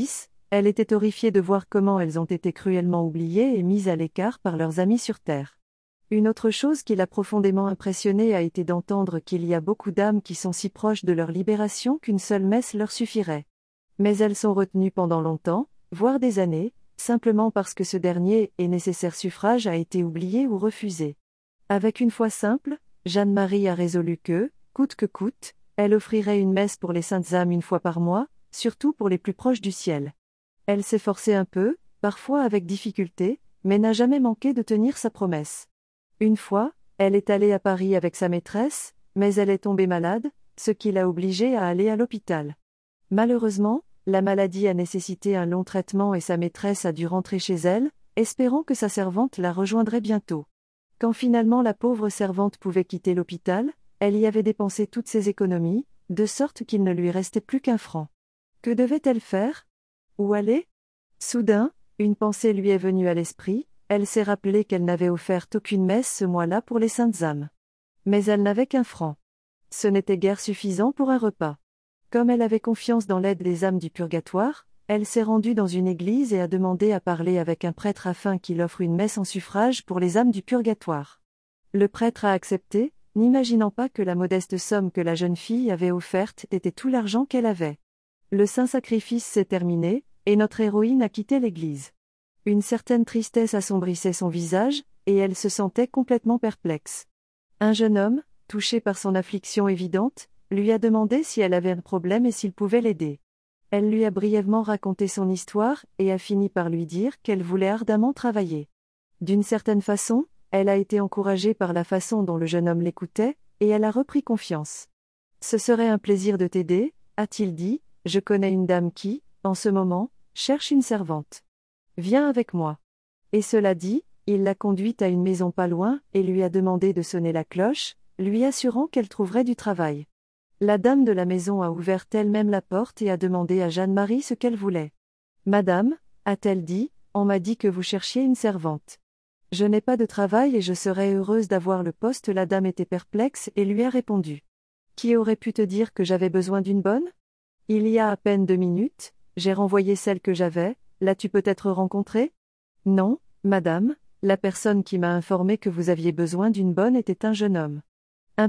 Elle était horrifiée de voir comment elles ont été cruellement oubliées et mises à l'écart par leurs amis sur Terre. Une autre chose qui l'a profondément impressionnée a été d'entendre qu'il y a beaucoup d'âmes qui sont si proches de leur libération qu'une seule messe leur suffirait. Mais elles sont retenues pendant longtemps, voire des années, simplement parce que ce dernier et nécessaire suffrage a été oublié ou refusé. Avec une foi simple, Jeanne-Marie a résolu que, coûte que coûte, elle offrirait une messe pour les saintes âmes une fois par mois, surtout pour les plus proches du ciel. Elle s'est forcée un peu, parfois avec difficulté, mais n'a jamais manqué de tenir sa promesse. Une fois, elle est allée à Paris avec sa maîtresse, mais elle est tombée malade, ce qui l'a obligée à aller à l'hôpital. Malheureusement, la maladie a nécessité un long traitement et sa maîtresse a dû rentrer chez elle, espérant que sa servante la rejoindrait bientôt. Quand finalement la pauvre servante pouvait quitter l'hôpital, elle y avait dépensé toutes ses économies, de sorte qu'il ne lui restait plus qu'un franc. Que devait-elle faire? Où aller? Soudain, une pensée lui est venue à l'esprit, elle s'est rappelée qu'elle n'avait offert aucune messe ce mois-là pour les saintes âmes. Mais elle n'avait qu'un franc. Ce n'était guère suffisant pour un repas. Comme elle avait confiance dans l'aide des âmes du purgatoire, elle s'est rendue dans une église et a demandé à parler avec un prêtre afin qu'il offre une messe en suffrage pour les âmes du purgatoire. Le prêtre a accepté, n'imaginant pas que la modeste somme que la jeune fille avait offerte était tout l'argent qu'elle avait. Le saint sacrifice s'est terminé, et notre héroïne a quitté l'église. Une certaine tristesse assombrissait son visage, et elle se sentait complètement perplexe. Un jeune homme, touché par son affliction évidente, lui a demandé si elle avait un problème et s'il pouvait l'aider. Elle lui a brièvement raconté son histoire, et a fini par lui dire qu'elle voulait ardemment travailler. D'une certaine façon, elle a été encouragée par la façon dont le jeune homme l'écoutait, et elle a repris confiance. « Ce serait un plaisir de t'aider, a-t-il dit, je connais une dame qui, en ce moment, cherche une servante. Viens avec moi. » Et cela dit, il l'a conduite à une maison pas loin, et lui a demandé de sonner la cloche, lui assurant qu'elle trouverait du travail. La dame de la maison a ouvert elle-même la porte et a demandé à Jeanne-Marie ce qu'elle voulait. « Madame, a-t-elle dit, on m'a dit que vous cherchiez une servante. Je n'ai pas de travail et je serais heureuse d'avoir le poste. » La dame était perplexe et lui a répondu. « Qui aurait pu te dire que j'avais besoin d'une bonne? Il y a à peine deux minutes, j'ai renvoyé celle que j'avais, l'as-tu peut-être rencontrée? » « Non, madame, la personne qui m'a informé que vous aviez besoin d'une bonne était un jeune homme. »« Impossible !»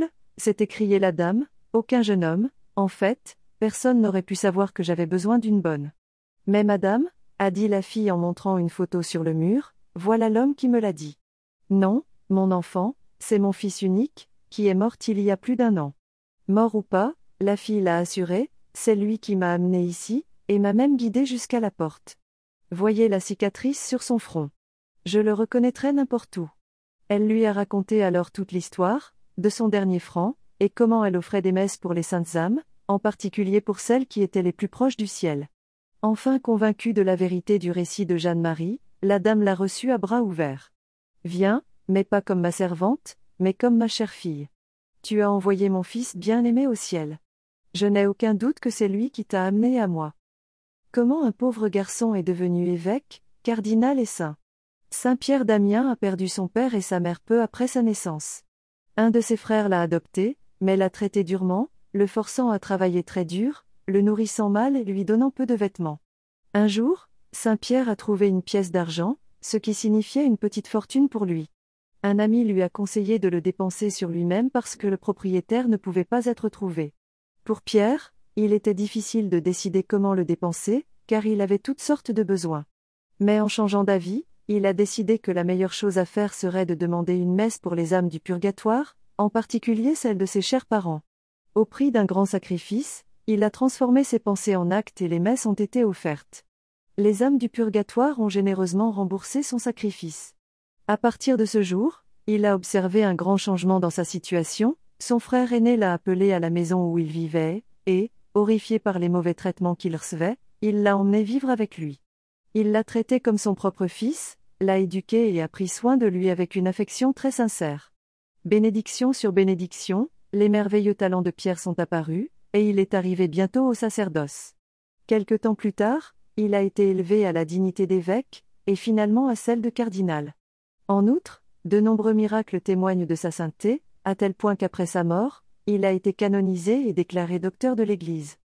s'est écriée la dame, « aucun jeune homme, en fait, personne n'aurait pu savoir que j'avais besoin d'une bonne. »« Mais madame, a dit la fille en montrant une photo sur le mur, voilà l'homme qui me l'a dit. »« Non, mon enfant, c'est mon fils unique, qui est mort il y a plus d'un an. »« Mort ou pas, la fille l'a assuré, c'est lui qui m'a amené ici, et m'a même guidé jusqu'à la porte. Voyez la cicatrice sur son front. Je le reconnaîtrai n'importe où. » Elle lui a raconté alors toute l'histoire, de son dernier franc, et comment elle offrait des messes pour les saintes âmes, en particulier pour celles qui étaient les plus proches du ciel. Enfin convaincue de la vérité du récit de Jeanne-Marie, la dame l'a reçue à bras ouverts. « Viens, mais pas comme ma servante, mais comme ma chère fille. Tu as envoyé mon fils bien-aimé au ciel. Je n'ai aucun doute que c'est lui qui t'a amené à moi. » Comment un pauvre garçon est devenu évêque, cardinal et saint? Saint Pierre d'Amiens a perdu son père et sa mère peu après sa naissance. Un de ses frères l'a adopté, mais l'a traité durement, le forçant à travailler très dur, le nourrissant mal et lui donnant peu de vêtements. Un jour, Saint Pierre a trouvé une pièce d'argent, ce qui signifiait une petite fortune pour lui. Un ami lui a conseillé de le dépenser sur lui-même parce que le propriétaire ne pouvait pas être trouvé. Pour Pierre, il était difficile de décider comment le dépenser, car il avait toutes sortes de besoins. Mais en changeant d'avis, il a décidé que la meilleure chose à faire serait de demander une messe pour les âmes du purgatoire, en particulier celles de ses chers parents. Au prix d'un grand sacrifice, il a transformé ses pensées en actes et les messes ont été offertes. Les âmes du purgatoire ont généreusement remboursé son sacrifice. À partir de ce jour, il a observé un grand changement dans sa situation, son frère aîné l'a appelé à la maison où il vivait, et, horrifié par les mauvais traitements qu'il recevait, il l'a emmené vivre avec lui. Il l'a traité comme son propre fils, l'a éduqué et a pris soin de lui avec une affection très sincère. Bénédiction sur bénédiction, les merveilleux talents de Pierre sont apparus, et il est arrivé bientôt au sacerdoce. Quelque temps plus tard, il a été élevé à la dignité d'évêque, et finalement à celle de cardinal. En outre, de nombreux miracles témoignent de sa sainteté, à tel point qu'après sa mort, il a été canonisé et déclaré docteur de l'Église.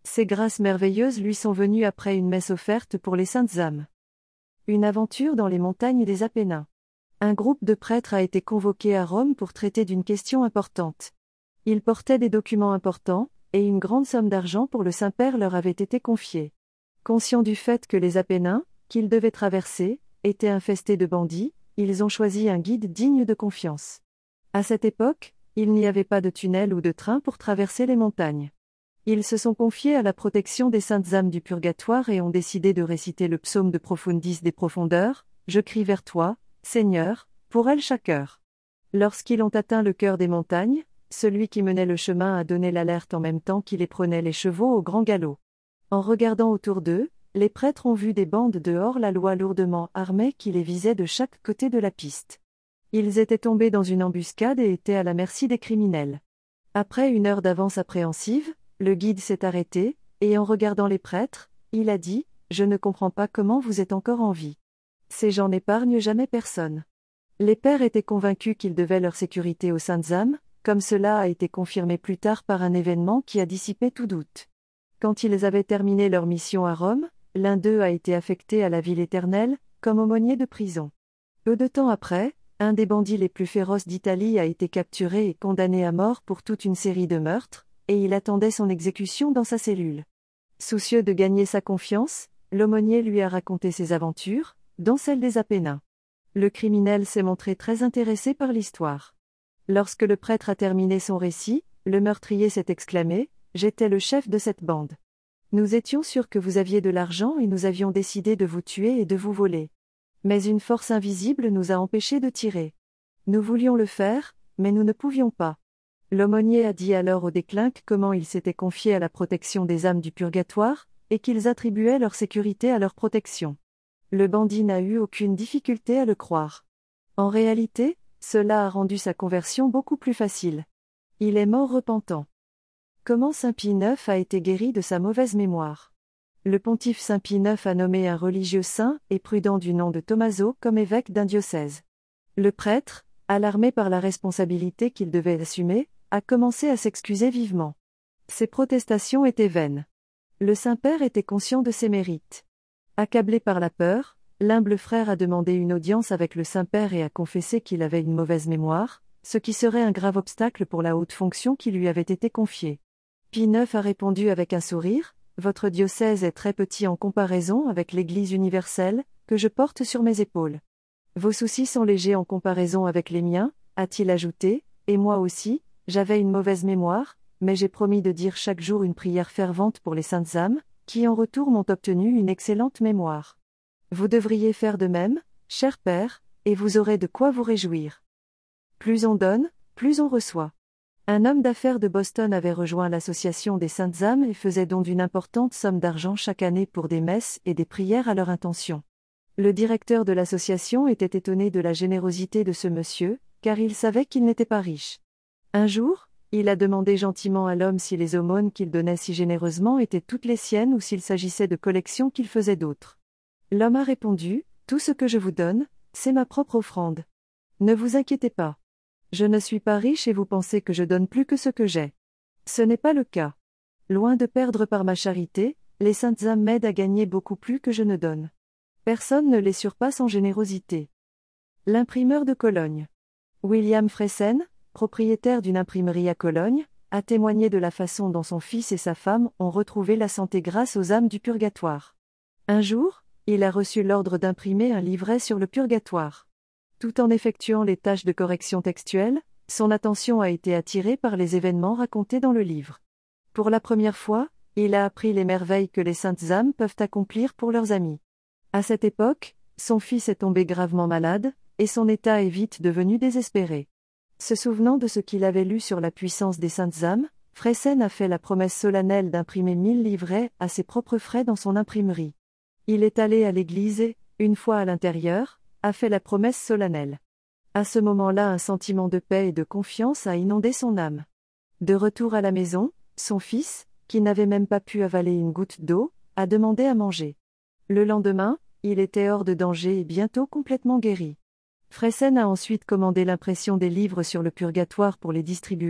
Ces grâces merveilleuses lui sont venues après une messe offerte pour les saintes âmes. Une aventure dans les montagnes des Apennins. Un groupe de prêtres a été convoqué à Rome pour traiter d'une question importante. Ils portaient des documents importants, et une grande somme d'argent pour le Saint-Père leur avait été confiée. Conscients du fait que les Apennins, qu'ils devaient traverser, étaient infestés de bandits, ils ont choisi un guide digne de confiance. À cette époque, il n'y avait pas de tunnel ou de train pour traverser les montagnes. Ils se sont confiés à la protection des saintes âmes du purgatoire et ont décidé de réciter le psaume de Profundis des profondeurs, « Je crie vers toi, Seigneur, pour elles chaque heure. » Lorsqu'ils ont atteint le cœur des montagnes, celui qui menait le chemin a donné l'alerte en même temps qu'il éprenait les chevaux au grand galop. En regardant autour d'eux, les prêtres ont vu des bandes de hors-la-loi lourdement armées qui les visaient de chaque côté de la piste. Ils étaient tombés dans une embuscade et étaient à la merci des criminels. Après une heure d'avance appréhensive, le guide s'est arrêté, et en regardant les prêtres, il a dit « Je ne comprends pas comment vous êtes encore en vie. Ces gens n'épargnent jamais personne. » Les pères étaient convaincus qu'ils devaient leur sécurité aux saintes âmes, comme cela a été confirmé plus tard par un événement qui a dissipé tout doute. Quand ils avaient terminé leur mission à Rome, l'un d'eux a été affecté à la ville éternelle, comme aumônier de prison. Peu de temps après, un des bandits les plus féroces d'Italie a été capturé et condamné à mort pour toute une série de meurtres, et il attendait son exécution dans sa cellule. Soucieux de gagner sa confiance, l'aumônier lui a raconté ses aventures, dont celle des Apennins. Le criminel s'est montré très intéressé par l'histoire. Lorsque le prêtre a terminé son récit, le meurtrier s'est exclamé « J'étais le chef de cette bande. Nous étions sûrs que vous aviez de l'argent et nous avions décidé de vous tuer et de vous voler. Mais une force invisible nous a empêchés de tirer. Nous voulions le faire, mais nous ne pouvions pas. » L'aumônier a dit alors aux déclinques comment ils s'étaient confiés à la protection des âmes du purgatoire, et qu'ils attribuaient leur sécurité à leur protection. Le bandit n'a eu aucune difficulté à le croire. En réalité, cela a rendu sa conversion beaucoup plus facile. Il est mort repentant. Comment saint Pie neuf a été guéri de sa mauvaise mémoire? Le pontife saint Pie neuf a nommé un religieux saint et prudent du nom de Tommaso comme évêque d'un diocèse. Le prêtre, alarmé par la responsabilité qu'il devait assumer, a commencé à s'excuser vivement. Ses protestations étaient vaines. Le Saint-Père était conscient de ses mérites. Accablé par la peur, l'humble frère a demandé une audience avec le Saint-Père et a confessé qu'il avait une mauvaise mémoire, ce qui serait un grave obstacle pour la haute fonction qui lui avait été confiée. Pie neuf a répondu avec un sourire, « Votre diocèse est très petit en comparaison avec l'Église universelle, que je porte sur mes épaules. Vos soucis sont légers en comparaison avec les miens, » a-t-il ajouté, « et moi aussi, j'avais une mauvaise mémoire, mais j'ai promis de dire chaque jour une prière fervente pour les saintes âmes, qui en retour m'ont obtenu une excellente mémoire. Vous devriez faire de même, cher Père, et vous aurez de quoi vous réjouir. Plus on donne, plus on reçoit. » Un homme d'affaires de Boston avait rejoint l'association des saintes âmes et faisait don d'une importante somme d'argent chaque année pour des messes et des prières à leur intention. Le directeur de l'association était étonné de la générosité de ce monsieur, car il savait qu'il n'était pas riche. Un jour, il a demandé gentiment à l'homme si les aumônes qu'il donnait si généreusement étaient toutes les siennes ou s'il s'agissait de collections qu'il faisait d'autres. L'homme a répondu, « Tout ce que je vous donne, c'est ma propre offrande. Ne vous inquiétez pas. Je ne suis pas riche et vous pensez que je donne plus que ce que j'ai. Ce n'est pas le cas. Loin de perdre par ma charité, les saintes âmes m'aident à gagner beaucoup plus que je ne donne. Personne ne les surpasse en générosité. » L'imprimeur de Cologne. William Fressen, propriétaire d'une imprimerie à Cologne, a témoigné de la façon dont son fils et sa femme ont retrouvé la santé grâce aux âmes du purgatoire. Un jour, il a reçu l'ordre d'imprimer un livret sur le purgatoire. Tout en effectuant les tâches de correction textuelle, son attention a été attirée par les événements racontés dans le livre. Pour la première fois, il a appris les merveilles que les saintes âmes peuvent accomplir pour leurs amis. À cette époque, son fils est tombé gravement malade, et son état est vite devenu désespéré. Se souvenant de ce qu'il avait lu sur la puissance des saintes âmes, Fressen a fait la promesse solennelle d'imprimer mille livrets à ses propres frais dans son imprimerie. Il est allé à l'église et, une fois à l'intérieur, a fait la promesse solennelle. À ce moment-là, un sentiment de paix et de confiance a inondé son âme. De retour à la maison, son fils, qui n'avait même pas pu avaler une goutte d'eau, a demandé à manger. Le lendemain, il était hors de danger et bientôt complètement guéri. Fressen a ensuite commandé l'impression des livres sur le purgatoire pour les distribuer,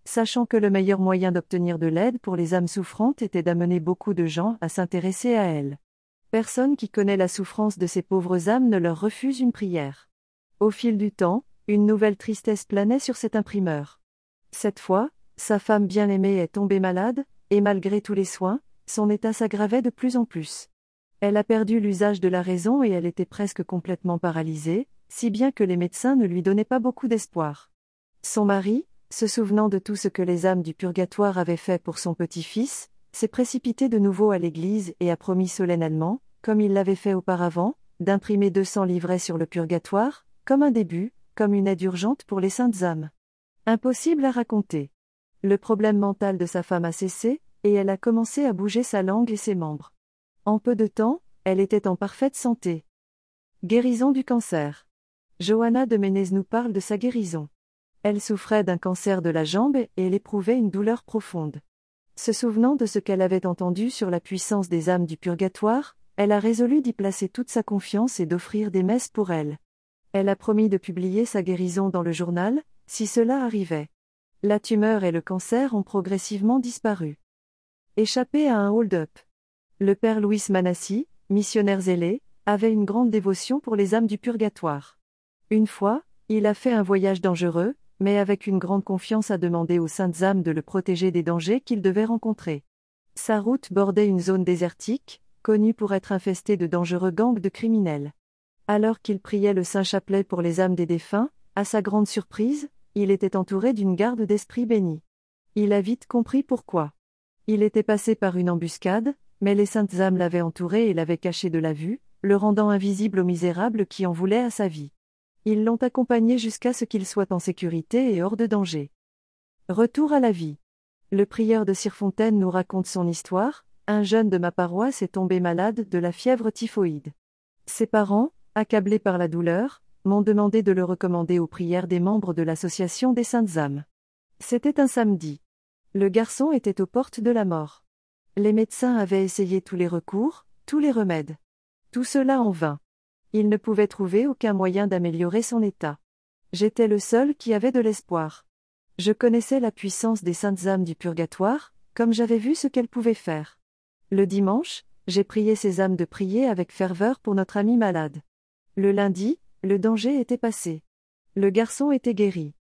sachant que le meilleur moyen d'obtenir de l'aide pour les âmes souffrantes était d'amener beaucoup de gens à s'intéresser à elles. Personne qui connaît la souffrance de ces pauvres âmes ne leur refuse une prière. Au fil du temps, une nouvelle tristesse planait sur cet imprimeur. Cette fois, sa femme bien-aimée est tombée malade, et malgré tous les soins, son état s'aggravait de plus en plus. Elle a perdu l'usage de la raison et elle était presque complètement paralysée, si bien que les médecins ne lui donnaient pas beaucoup d'espoir. Son mari, se souvenant de tout ce que les âmes du purgatoire avaient fait pour son petit-fils, s'est précipité de nouveau à l'église et a promis solennellement, comme il l'avait fait auparavant, d'imprimer deux cents livrets sur le purgatoire, comme un début, comme une aide urgente pour les saintes âmes. Impossible à raconter. Le problème mental de sa femme a cessé, et elle a commencé à bouger sa langue et ses membres. En peu de temps, elle était en parfaite santé. Guérison du cancer. Johanna de Menez nous parle de sa guérison. Elle souffrait d'un cancer de la jambe et elle éprouvait une douleur profonde. Se souvenant de ce qu'elle avait entendu sur la puissance des âmes du purgatoire, elle a résolu d'y placer toute sa confiance et d'offrir des messes pour elle. Elle a promis de publier sa guérison dans le journal, si cela arrivait. La tumeur et le cancer ont progressivement disparu. Échappé à un hold-up. Le père Louis Manassi, missionnaire zélé, avait une grande dévotion pour les âmes du purgatoire. Une fois, il a fait un voyage dangereux, mais avec une grande confiance a demandé aux saintes âmes de le protéger des dangers qu'il devait rencontrer. Sa route bordait une zone désertique, connue pour être infestée de dangereux gangs de criminels. Alors qu'il priait le saint chapelet pour les âmes des défunts, à sa grande surprise, il était entouré d'une garde d'esprits bénis. Il a vite compris pourquoi. Il était passé par une embuscade, mais les saintes âmes l'avaient entouré et l'avaient caché de la vue, le rendant invisible aux misérables qui en voulaient à sa vie. Ils l'ont accompagné jusqu'à ce qu'il soit en sécurité et hors de danger. Retour à la vie. Le prieur de Cirfontaine nous raconte son histoire. Un jeune de ma paroisse est tombé malade de la fièvre typhoïde. Ses parents, accablés par la douleur, m'ont demandé de le recommander aux prières des membres de l'association des saintes âmes. C'était un samedi. Le garçon était aux portes de la mort. Les médecins avaient essayé tous les recours, tous les remèdes. Tout cela en vain. Ils ne pouvaient trouver aucun moyen d'améliorer son état. J'étais le seul qui avait de l'espoir. Je connaissais la puissance des saintes âmes du purgatoire, comme j'avais vu ce qu'elles pouvaient faire. Le dimanche, j'ai prié ces âmes de prier avec ferveur pour notre ami malade. Le lundi, le danger était passé. Le garçon était guéri.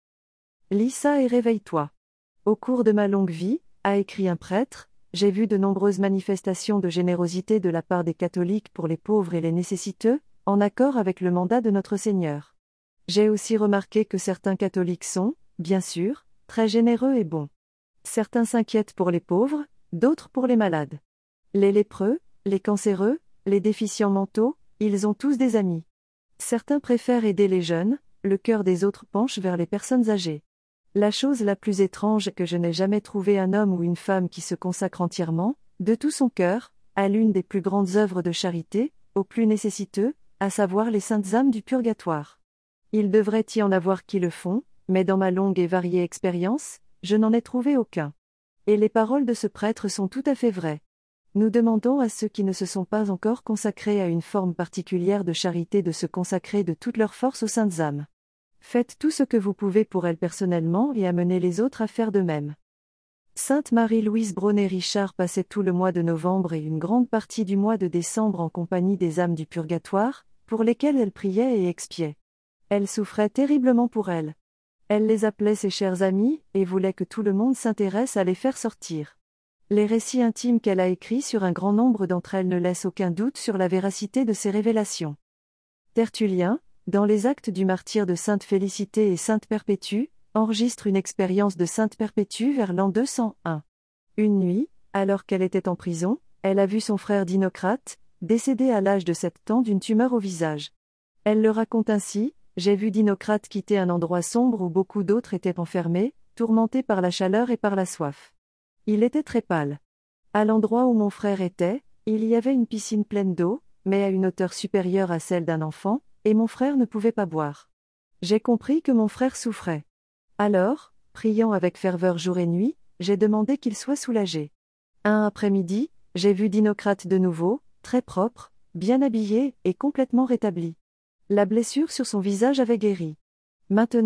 Lisa et réveille-toi. Au cours de ma longue vie, a écrit un prêtre, j'ai vu de nombreuses manifestations de générosité de la part des catholiques pour les pauvres et les nécessiteux, en accord avec le mandat de notre Seigneur. J'ai aussi remarqué que certains catholiques sont, bien sûr, très généreux et bons. Certains s'inquiètent pour les pauvres, d'autres pour les malades. Les lépreux, les cancéreux, les déficients mentaux, ils ont tous des amis. Certains préfèrent aider les jeunes, le cœur des autres penche vers les personnes âgées. La chose la plus étrange est que je n'ai jamais trouvé un homme ou une femme qui se consacre entièrement, de tout son cœur, à l'une des plus grandes œuvres de charité, aux plus nécessiteux, à savoir les saintes âmes du purgatoire. Il devrait y en avoir qui le font, mais dans ma longue et variée expérience, je n'en ai trouvé aucun. Et les paroles de ce prêtre sont tout à fait vraies. Nous demandons à ceux qui ne se sont pas encore consacrés à une forme particulière de charité de se consacrer de toute leur force aux saintes âmes. Faites tout ce que vous pouvez pour elles personnellement et amenez les autres à faire de même. Sainte Marie-Louise Brunet-Richard passait tout le mois de novembre et une grande partie du mois de décembre en compagnie des âmes du purgatoire, pour lesquelles elle priait et expiait. Elle souffrait terriblement pour elles. Elle les appelait ses chers amis, et voulait que tout le monde s'intéresse à les faire sortir. Les récits intimes qu'elle a écrits sur un grand nombre d'entre elles ne laissent aucun doute sur la véracité de ces révélations. Tertullien, dans les actes du martyre de Sainte Félicité et Sainte Perpétue, enregistre une expérience de Sainte Perpétue vers l'an deux cent un. Une nuit, alors qu'elle était en prison, elle a vu son frère Dinocrate, décédé à l'âge de sept ans d'une tumeur au visage. Elle le raconte ainsi, « J'ai vu Dinocrate quitter un endroit sombre où beaucoup d'autres étaient enfermés, tourmentés par la chaleur et par la soif. Il était très pâle. À l'endroit où mon frère était, il y avait une piscine pleine d'eau, mais à une hauteur supérieure à celle d'un enfant, et mon frère ne pouvait pas boire. J'ai compris que mon frère souffrait. Alors, priant avec ferveur jour et nuit, j'ai demandé qu'il soit soulagé. Un après-midi, j'ai vu Dinocrate de nouveau, très propre, bien habillé et complètement rétabli. La blessure sur son visage avait guéri. Maintenant,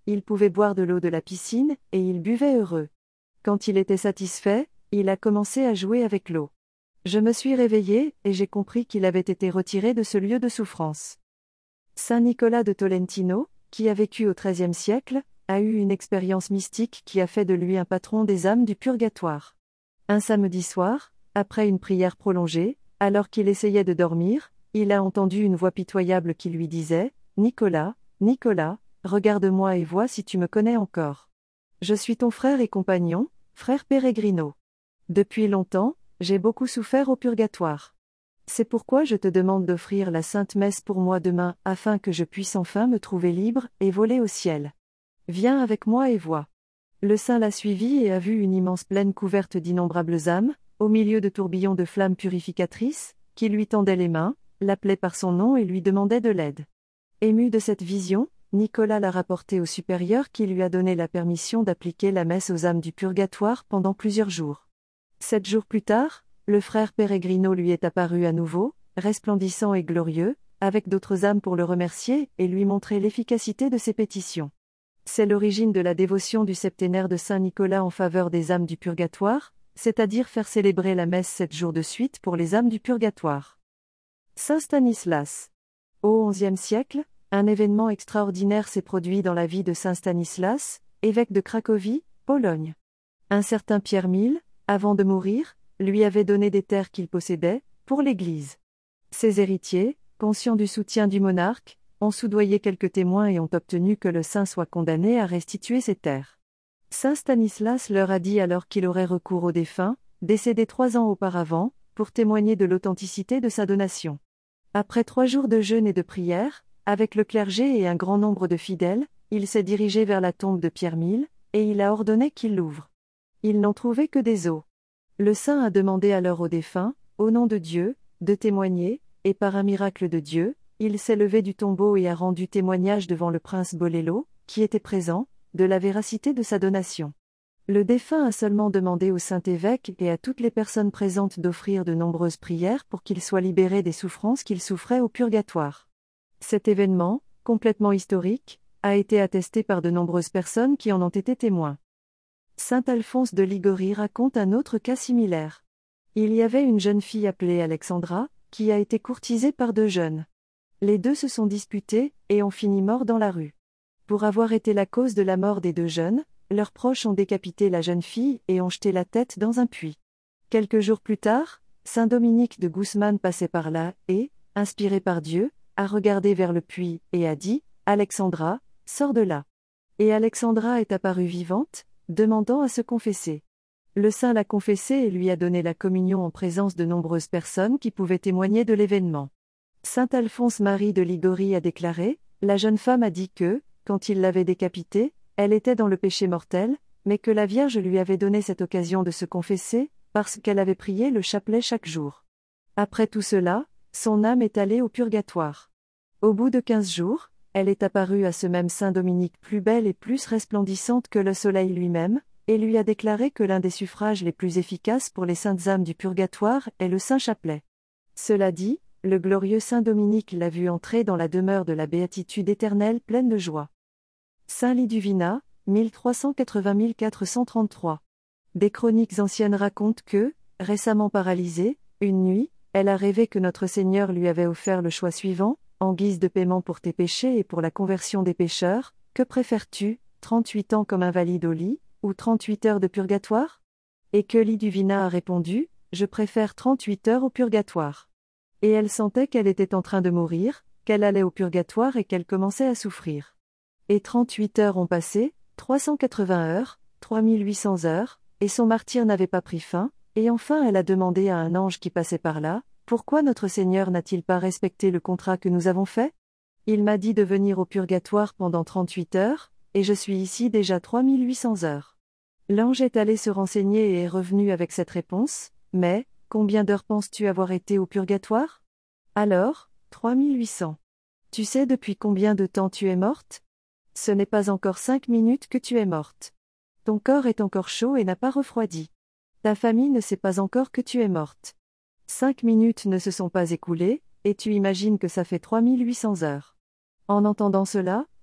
il pouvait boire de l'eau de la piscine, et il buvait heureux. Quand il était satisfait, il a commencé à jouer avec l'eau. Je me suis réveillé, et j'ai compris qu'il avait été retiré de ce lieu de souffrance. Saint Nicolas de Tolentino, qui a vécu au treizième siècle, a eu une expérience mystique qui a fait de lui un patron des âmes du purgatoire. Un samedi soir, après une prière prolongée, alors qu'il essayait de dormir, il a entendu une voix pitoyable qui lui disait « Nicolas, Nicolas, regarde-moi et vois si tu me connais encore. Je suis ton frère et compagnon, frère Peregrino. Depuis longtemps, j'ai beaucoup souffert au purgatoire. C'est pourquoi je te demande d'offrir la Sainte Messe pour moi demain, afin que je puisse enfin me trouver libre et voler au ciel. Viens avec moi et vois. » Le saint l'a suivi et a vu une immense plaine couverte d'innombrables âmes, au milieu de tourbillons de flammes purificatrices, qui lui tendaient les mains, l'appelaient par son nom et lui demandaient de l'aide. Ému de cette vision, Nicolas l'a rapporté au supérieur qui lui a donné la permission d'appliquer la messe aux âmes du purgatoire pendant plusieurs jours. Sept jours plus tard, le frère Peregrino lui est apparu à nouveau, resplendissant et glorieux, avec d'autres âmes pour le remercier et lui montrer l'efficacité de ses pétitions. C'est l'origine de la dévotion du septénaire de Saint Nicolas en faveur des âmes du purgatoire, c'est-à-dire faire célébrer la messe sept jours de suite pour les âmes du purgatoire. Saint Stanislas. Au onzième siècle, un événement extraordinaire s'est produit dans la vie de Saint Stanislas, évêque de Cracovie, Pologne. Un certain Pierre Mille, avant de mourir, lui avait donné des terres qu'il possédait, pour l'Église. Ses héritiers, conscients du soutien du monarque, ont soudoyé quelques témoins et ont obtenu que le saint soit condamné à restituer ses terres. Saint Stanislas leur a dit alors qu'il aurait recours au défunt, décédé trois ans auparavant, pour témoigner de l'authenticité de sa donation. Après trois jours de jeûne et de prière, avec le clergé et un grand nombre de fidèles, il s'est dirigé vers la tombe de Pierre Mille, et il a ordonné qu'il l'ouvre. Ils n'ont trouvé que des os. Le saint a demandé alors au défunt, au nom de Dieu, de témoigner, et par un miracle de Dieu, il s'est levé du tombeau et a rendu témoignage devant le prince Bolello, qui était présent, de la véracité de sa donation. Le défunt a seulement demandé au Saint-Évêque et à toutes les personnes présentes d'offrir de nombreuses prières pour qu'il soit libéré des souffrances qu'il souffrait au purgatoire. Cet événement, complètement historique, a été attesté par de nombreuses personnes qui en ont été témoins. Saint Alphonse de Liguori raconte un autre cas similaire. Il y avait une jeune fille appelée Alexandra, qui a été courtisée par deux jeunes. Les deux se sont disputés, et ont fini morts dans la rue. Pour avoir été la cause de la mort des deux jeunes, leurs proches ont décapité la jeune fille et ont jeté la tête dans un puits. Quelques jours plus tard, saint Dominique de Guzman passait par là, et, inspiré par Dieu, a regardé vers le puits, et a dit « Alexandra, sors de là ». Et Alexandra est apparue vivante, demandant à se confesser. Le saint l'a confessée et lui a donné la communion en présence de nombreuses personnes qui pouvaient témoigner de l'événement. Saint Alphonse Marie de Liguori a déclaré, la jeune femme a dit que, quand il l'avait décapitée, elle était dans le péché mortel, mais que la Vierge lui avait donné cette occasion de se confesser, parce qu'elle avait prié le chapelet chaque jour. Après tout cela, son âme est allée au purgatoire. Au bout de quinze jours, elle est apparue à ce même saint Dominique plus belle et plus resplendissante que le soleil lui-même, et lui a déclaré que l'un des suffrages les plus efficaces pour les saintes âmes du purgatoire est le saint chapelet. Cela dit, le glorieux saint Dominique l'a vu entrer dans la demeure de la béatitude éternelle pleine de joie. Saint Liduvina, mille trois cent quatre-vingt à mille quatre cent trente-trois. Des chroniques anciennes racontent que, récemment paralysée, une nuit, elle a rêvé que notre Seigneur lui avait offert le choix suivant, en guise de paiement pour tes péchés et pour la conversion des pécheurs, que préfères-tu, trente-huit ans comme invalide au lit, ou trente-huit heures de purgatoire ? Et que Liduvina a répondu, je préfère trente-huit heures au purgatoire. Et elle sentait qu'elle était en train de mourir, qu'elle allait au purgatoire et qu'elle commençait à souffrir. Et trente-huit heures ont passé, trois cent quatre-vingts heures, trois mille huit cents heures, et son martyre n'avait pas pris fin, et enfin elle a demandé à un ange qui passait par là, pourquoi notre Seigneur n'a-t-il pas respecté le contrat que nous avons fait ? Il m'a dit de venir au purgatoire pendant trente-huit heures, et je suis ici déjà trois mille huit cents heures. L'ange est allé se renseigner et est revenu avec cette réponse, mais, combien d'heures penses-tu avoir été au purgatoire ? Alors, trois mille huit cents. Tu sais depuis combien de temps tu es morte ? Ce n'est pas encore cinq minutes que tu es morte. Ton corps est encore chaud et n'a pas refroidi. Ta famille ne sait pas encore que tu es morte. Cinq minutes ne se sont pas écoulées, et tu imagines que ça fait trois mille huit cents heures. En entendant cela,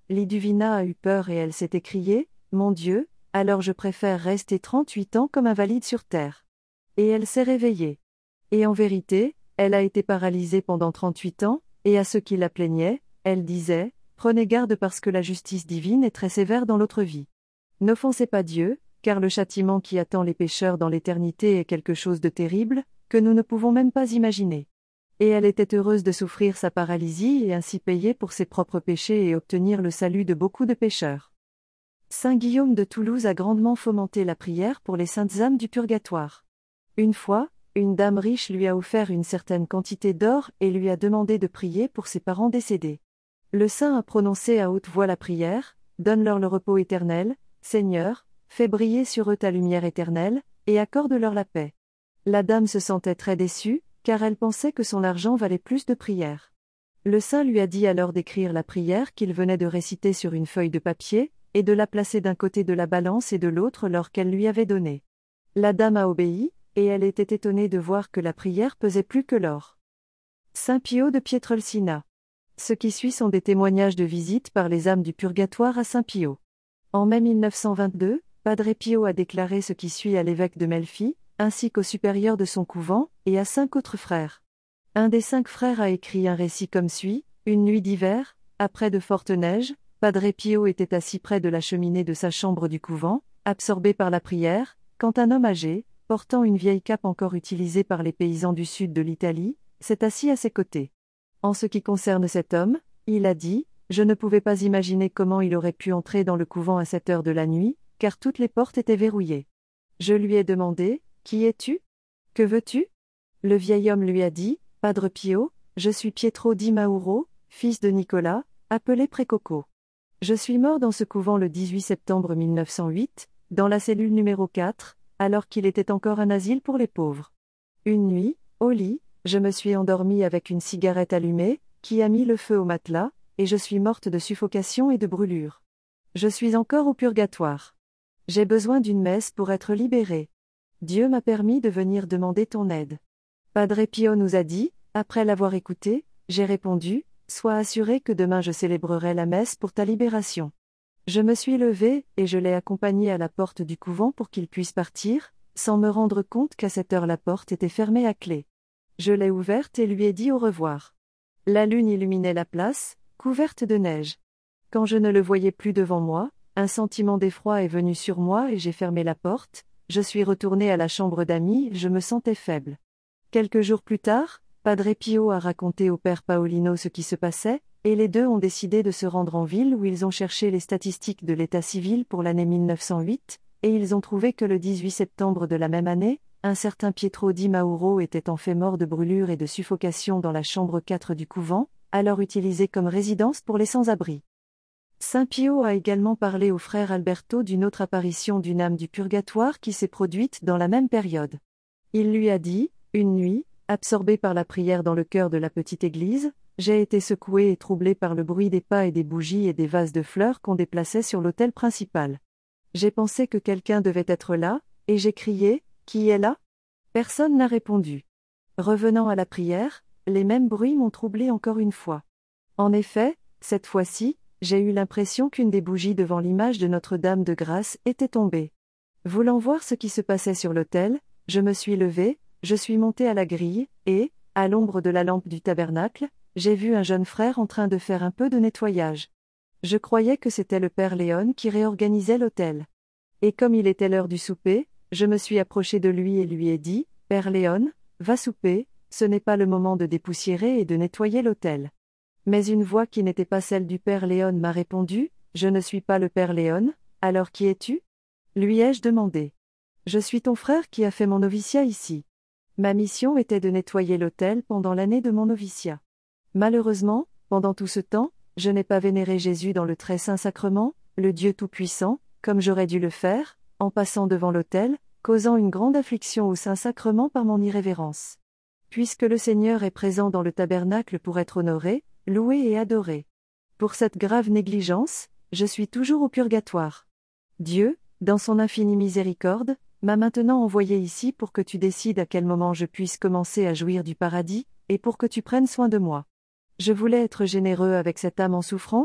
Liduvina a eu peur et elle s'est écriée, « Mon Dieu, alors je préfère rester trente-huit ans comme invalide sur terre. » Et elle s'est réveillée. Et en vérité, elle a été paralysée pendant trente-huit ans, et à ceux qui la plaignaient, elle disait, « Prenez garde parce que la justice divine est très sévère dans l'autre vie. N'offensez pas Dieu, car le châtiment qui attend les pécheurs dans l'éternité est quelque chose de terrible, que nous ne pouvons même pas imaginer. » Et elle était heureuse de souffrir sa paralysie et ainsi payer pour ses propres péchés et obtenir le salut de beaucoup de pécheurs. Saint Guillaume de Toulouse a grandement fomenté la prière pour les saintes âmes du purgatoire. Une fois, une dame riche lui a offert une certaine quantité d'or et lui a demandé de prier pour ses parents décédés. Le saint a prononcé à haute voix la prière, « Donne-leur le repos éternel, Seigneur, fais briller sur eux ta lumière éternelle, et accorde-leur la paix. » La dame se sentait très déçue, car elle pensait que son argent valait plus de prières. Le saint lui a dit alors d'écrire la prière qu'il venait de réciter sur une feuille de papier, et de la placer d'un côté de la balance et de l'autre l'or qu'elle lui avait donné. La dame a obéi, et elle était étonnée de voir que la prière pesait plus que l'or. Saint Pio de Pietrelcina. Ce qui suit sont des témoignages de visite par les âmes du purgatoire à Saint Pio. En mai mille neuf cent vingt-deux, Padre Pio a déclaré ce qui suit à l'évêque de Melfi, ainsi qu'au supérieur de son couvent, et à cinq autres frères. Un des cinq frères a écrit un récit comme suit, « Une nuit d'hiver, après de fortes neiges, Padre Pio était assis près de la cheminée de sa chambre du couvent, absorbé par la prière, quand un homme âgé, portant une vieille cape encore utilisée par les paysans du sud de l'Italie, s'est assis à ses côtés. En ce qui concerne cet homme, il a dit, « Je ne pouvais pas imaginer comment il aurait pu entrer dans le couvent à cette heure de la nuit, car toutes les portes étaient verrouillées. Je lui ai demandé, « Qui es-tu ? Que veux-tu » Le vieil homme lui a dit, « Padre Pio, je suis Pietro di Mauro, fils de Nicolas, appelé Précoco. Je suis mort dans ce couvent le dix-huit septembre mille neuf cent huit, dans la cellule numéro quatre, alors qu'il était encore un asile pour les pauvres. Une nuit, au lit, je me suis endormie avec une cigarette allumée, qui a mis le feu au matelas, et je suis morte de suffocation et de brûlure. Je suis encore au purgatoire. J'ai besoin d'une messe pour être libérée. Dieu m'a permis de venir demander ton aide. » Padre Pio nous a dit, après l'avoir écouté, j'ai répondu, « Sois assuré que demain je célébrerai la messe pour ta libération. » Je me suis levée, et je l'ai accompagné à la porte du couvent pour qu'il puisse partir, sans me rendre compte qu'à cette heure la porte était fermée à clé. Je l'ai ouverte et lui ai dit au revoir. La lune illuminait la place, couverte de neige. Quand je ne le voyais plus devant moi, un sentiment d'effroi est venu sur moi et j'ai fermé la porte, je suis retournée à la chambre d'amis, je me sentais faible. Quelques jours plus tard, Padre Pio a raconté au père Paolino ce qui se passait, et les deux ont décidé de se rendre en ville où ils ont cherché les statistiques de l'état civil pour l'année mille neuf cent huit, et ils ont trouvé que le dix-huit septembre de la même année, un certain Pietro di Mauro était en fait mort de brûlure et de suffocation dans la chambre quatre du couvent, alors utilisée comme résidence pour les sans-abri. Saint Pio a également parlé au frère Alberto d'une autre apparition d'une âme du purgatoire qui s'est produite dans la même période. Il lui a dit, « Une nuit, absorbé par la prière dans le cœur de la petite église, j'ai été secoué et troublé par le bruit des pas et des bougies et des vases de fleurs qu'on déplaçait sur l'autel principal. J'ai pensé que quelqu'un devait être là, et j'ai crié, « Qui est là ?» Personne n'a répondu. Revenant à la prière, les mêmes bruits m'ont troublé encore une fois. En effet, cette fois-ci, j'ai eu l'impression qu'une des bougies devant l'image de Notre-Dame de Grâce était tombée. Voulant voir ce qui se passait sur l'autel, je me suis levée, je suis montée à la grille, et, à l'ombre de la lampe du tabernacle, j'ai vu un jeune frère en train de faire un peu de nettoyage. Je croyais que c'était le père Léon qui réorganisait l'autel. Et comme il était l'heure du souper, je me suis approchée de lui et lui ai dit, « Père Léon, va souper, ce n'est pas le moment de dépoussiérer et de nettoyer l'autel. » Mais une voix qui n'était pas celle du père Léon m'a répondu, « Je ne suis pas le père Léon, alors qui es-tu » Lui ai-je demandé. « Je suis ton frère qui a fait mon noviciat ici. » Ma mission était de nettoyer l'autel pendant l'année de mon noviciat. Malheureusement, pendant tout ce temps, je n'ai pas vénéré Jésus dans le très saint sacrement, le Dieu Tout-Puissant, comme j'aurais dû le faire, en passant devant l'autel, causant une grande affliction au Saint-Sacrement par mon irrévérence. Puisque le Seigneur est présent dans le tabernacle pour être honoré, loué et adoré. Pour cette grave négligence, je suis toujours au purgatoire. Dieu, dans son infinie miséricorde, m'a maintenant envoyé ici pour que tu décides à quel moment je puisse commencer à jouir du paradis, et pour que tu prennes soin de moi. Je voulais être généreux avec cette âme en souffrance,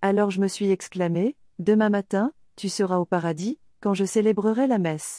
Alors je me suis exclamé, demain matin, tu seras au paradis, quand je célébrerai la messe.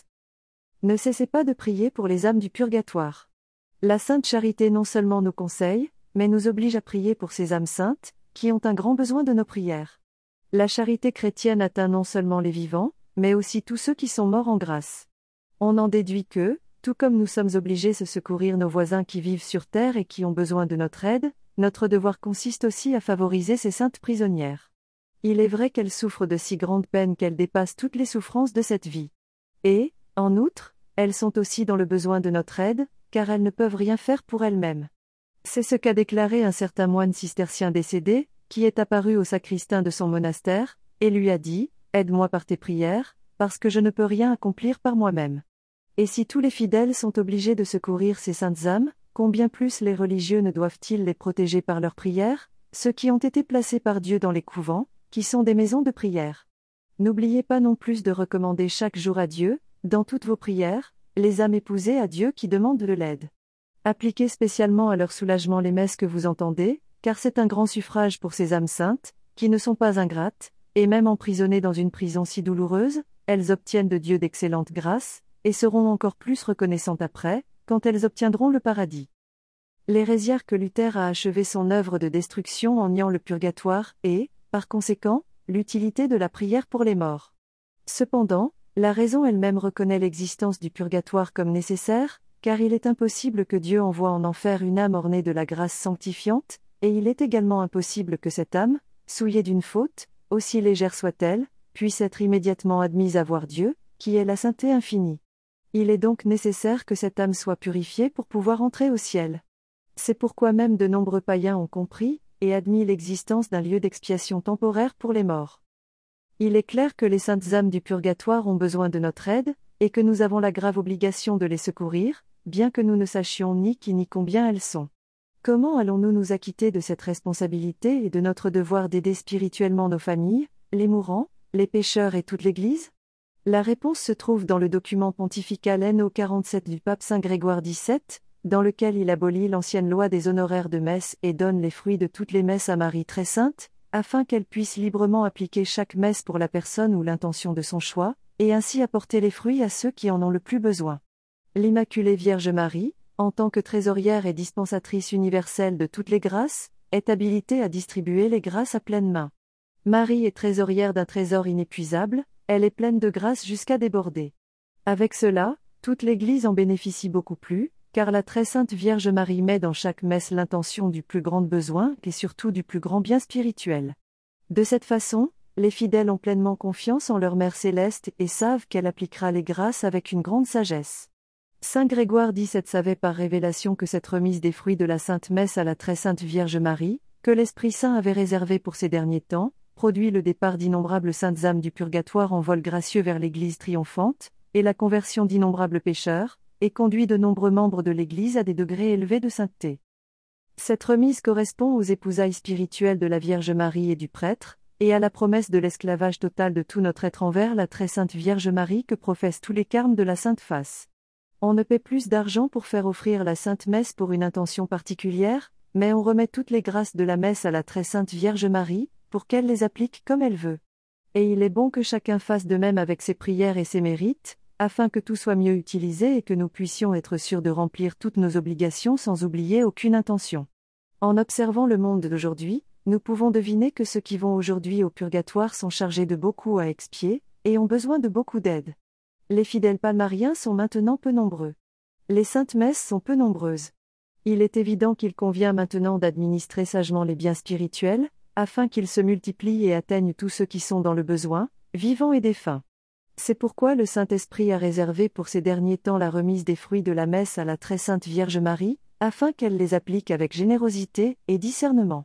Ne cessez pas de prier pour les âmes du purgatoire. La Sainte Charité non seulement nous conseille, mais nous oblige à prier pour ces âmes saintes, qui ont un grand besoin de nos prières. La charité chrétienne atteint non seulement les vivants, mais aussi tous ceux qui sont morts en grâce. On en déduit que, tout comme nous sommes obligés de secourir nos voisins qui vivent sur terre et qui ont besoin de notre aide, notre devoir consiste aussi à favoriser ces saintes prisonnières. Il est vrai qu'elles souffrent de si grandes peines qu'elles dépassent toutes les souffrances de cette vie. Et, en outre, elles sont aussi dans le besoin de notre aide, car elles ne peuvent rien faire pour elles-mêmes. C'est ce qu'a déclaré un certain moine cistercien décédé, qui est apparu au sacristain de son monastère, et lui a dit, « Aide-moi par tes prières, parce que je ne peux rien accomplir par moi-même. » Et si tous les fidèles sont obligés de secourir ces saintes âmes, combien plus les religieux ne doivent-ils les protéger par leurs prières, ceux qui ont été placés par Dieu dans les couvents, qui sont des maisons de prière. N'oubliez pas non plus de recommander chaque jour à Dieu, dans toutes vos prières, les âmes épousées à Dieu qui demandent de l'aide. Appliquez spécialement à leur soulagement les messes que vous entendez, car c'est un grand suffrage pour ces âmes saintes, qui ne sont pas ingrates, et même emprisonnées dans une prison si douloureuse, elles obtiennent de Dieu d'excellentes grâces, et seront encore plus reconnaissantes après, quand elles obtiendront le paradis. L'hérésiarque que Luther a achevé son œuvre de destruction en niant le purgatoire et, par conséquent, l'utilité de la prière pour les morts. Cependant, la raison elle-même reconnaît l'existence du purgatoire comme nécessaire, car il est impossible que Dieu envoie en enfer une âme ornée de la grâce sanctifiante, et il est également impossible que cette âme, souillée d'une faute, aussi légère soit-elle, puisse être immédiatement admise à voir Dieu, qui est la sainteté infinie. Il est donc nécessaire que cette âme soit purifiée pour pouvoir entrer au ciel. C'est pourquoi même de nombreux païens ont compris, et admis l'existence d'un lieu d'expiation temporaire pour les morts. Il est clair que les saintes âmes du purgatoire ont besoin de notre aide, et que nous avons la grave obligation de les secourir, bien que nous ne sachions ni qui ni combien elles sont. Comment allons-nous nous acquitter de cette responsabilité et de notre devoir d'aider spirituellement nos familles, les mourants, les pécheurs et toute l'Église ? La réponse se trouve dans le document pontifical N O quarante-sept du pape Saint Grégoire dix-sept, dans lequel il abolit l'ancienne loi des honoraires de messe et donne les fruits de toutes les messes à Marie très sainte, afin qu'elle puisse librement appliquer chaque messe pour la personne ou l'intention de son choix, et ainsi apporter les fruits à ceux qui en ont le plus besoin. L'Immaculée Vierge Marie, en tant que trésorière et dispensatrice universelle de toutes les grâces, est habilitée à distribuer les grâces à pleine main. Marie est trésorière d'un trésor inépuisable, elle est pleine de grâce jusqu'à déborder. Avec cela, toute l'Église en bénéficie beaucoup plus, car la très sainte Vierge Marie met dans chaque messe l'intention du plus grand besoin et surtout du plus grand bien spirituel. De cette façon, les fidèles ont pleinement confiance en leur Mère céleste et savent qu'elle appliquera les grâces avec une grande sagesse. Saint Grégoire dix-sept savait par révélation que cette remise des fruits de la Sainte Messe à la très sainte Vierge Marie, que l'Esprit Saint avait réservée pour ces derniers temps, produit le départ d'innombrables saintes âmes du purgatoire en vol gracieux vers l'Église triomphante, et la conversion d'innombrables pécheurs, et conduit de nombreux membres de l'Église à des degrés élevés de sainteté. Cette remise correspond aux épousailles spirituelles de la Vierge Marie et du prêtre, et à la promesse de l'esclavage total de tout notre être envers la très sainte Vierge Marie que professent tous les carmes de la Sainte Face. On ne paie plus d'argent pour faire offrir la Sainte Messe pour une intention particulière, mais on remet toutes les grâces de la messe à la très sainte Vierge Marie, pour qu'elle les applique comme elle veut. Et il est bon que chacun fasse de même avec ses prières et ses mérites, afin que tout soit mieux utilisé et que nous puissions être sûrs de remplir toutes nos obligations sans oublier aucune intention. En observant le monde d'aujourd'hui, nous pouvons deviner que ceux qui vont aujourd'hui au purgatoire sont chargés de beaucoup à expier, et ont besoin de beaucoup d'aide. Les fidèles palmariens sont maintenant peu nombreux. Les saintes messes sont peu nombreuses. Il est évident qu'il convient maintenant d'administrer sagement les biens spirituels, afin qu'ils se multiplient et atteignent tous ceux qui sont dans le besoin, vivants et défunts. C'est pourquoi le Saint-Esprit a réservé pour ces derniers temps la remise des fruits de la messe à la très sainte Vierge Marie, afin qu'elle les applique avec générosité et discernement.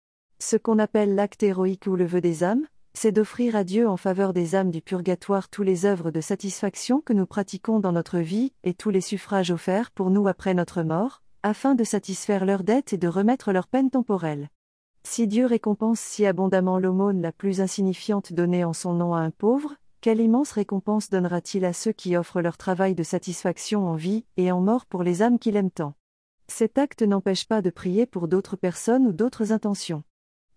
Ce qu'on appelle l'acte héroïque ou le vœu des âmes, c'est d'offrir à Dieu en faveur des âmes du purgatoire tous les œuvres de satisfaction que nous pratiquons dans notre vie et tous les suffrages offerts pour nous après notre mort, afin de satisfaire leurs dettes et de remettre leurs peines temporelles. Si Dieu récompense si abondamment l'aumône la plus insignifiante donnée en son nom à un pauvre, quelle immense récompense donnera-t-il à ceux qui offrent leur travail de satisfaction en vie et en mort pour les âmes qu'il aime tant. Cet acte n'empêche pas de prier pour d'autres personnes ou d'autres intentions.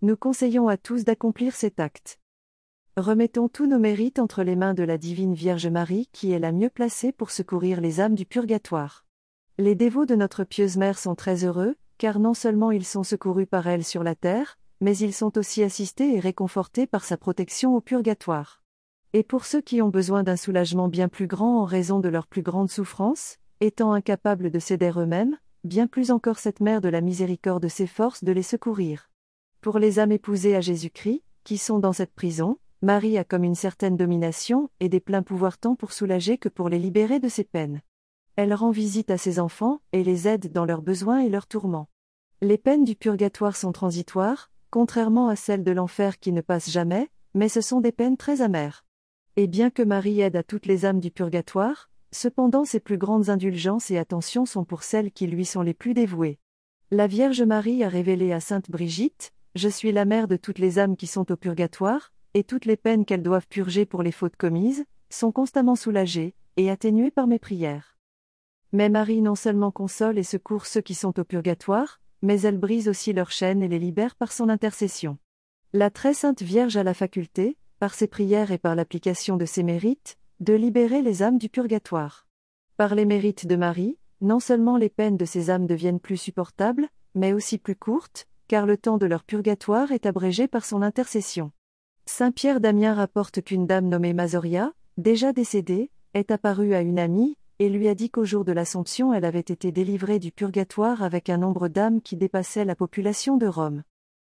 Nous conseillons à tous d'accomplir cet acte. Remettons tous nos mérites entre les mains de la divine Vierge Marie qui est la mieux placée pour secourir les âmes du purgatoire. Les dévots de notre pieuse mère sont très heureux, car non seulement ils sont secourus par elle sur la terre, mais ils sont aussi assistés et réconfortés par sa protection au purgatoire. Et pour ceux qui ont besoin d'un soulagement bien plus grand en raison de leur plus grande souffrance, étant incapables de s'aider eux-mêmes, bien plus encore cette mère de la miséricorde s'efforce de les secourir. Pour les âmes épousées à Jésus-Christ, qui sont dans cette prison, Marie a comme une certaine domination et des pleins pouvoirs tant pour soulager que pour les libérer de ses peines. Elle rend visite à ses enfants et les aide dans leurs besoins et leurs tourments. Les peines du purgatoire sont transitoires, contrairement à celles de l'enfer qui ne passent jamais, mais ce sont des peines très amères. Et bien que Marie aide à toutes les âmes du purgatoire, cependant ses plus grandes indulgences et attentions sont pour celles qui lui sont les plus dévouées. La Vierge Marie a révélé à sainte Brigitte, « Je suis la mère de toutes les âmes qui sont au purgatoire, et toutes les peines qu'elles doivent purger pour les fautes commises, sont constamment soulagées, et atténuées par mes prières. » Mais Marie non seulement console et secourt ceux qui sont au purgatoire, mais elle brise aussi leurs chaînes et les libère par son intercession. La très sainte Vierge a la faculté, par ses prières et par l'application de ses mérites, de libérer les âmes du purgatoire. Par les mérites de Marie, non seulement les peines de ces âmes deviennent plus supportables, mais aussi plus courtes, car le temps de leur purgatoire est abrégé par son intercession. Saint Pierre d'Amiens rapporte qu'une dame nommée Mazoria, déjà décédée, est apparue à une amie, et lui a dit qu'au jour de l'Assomption elle avait été délivrée du purgatoire avec un nombre d'âmes qui dépassait la population de Rome.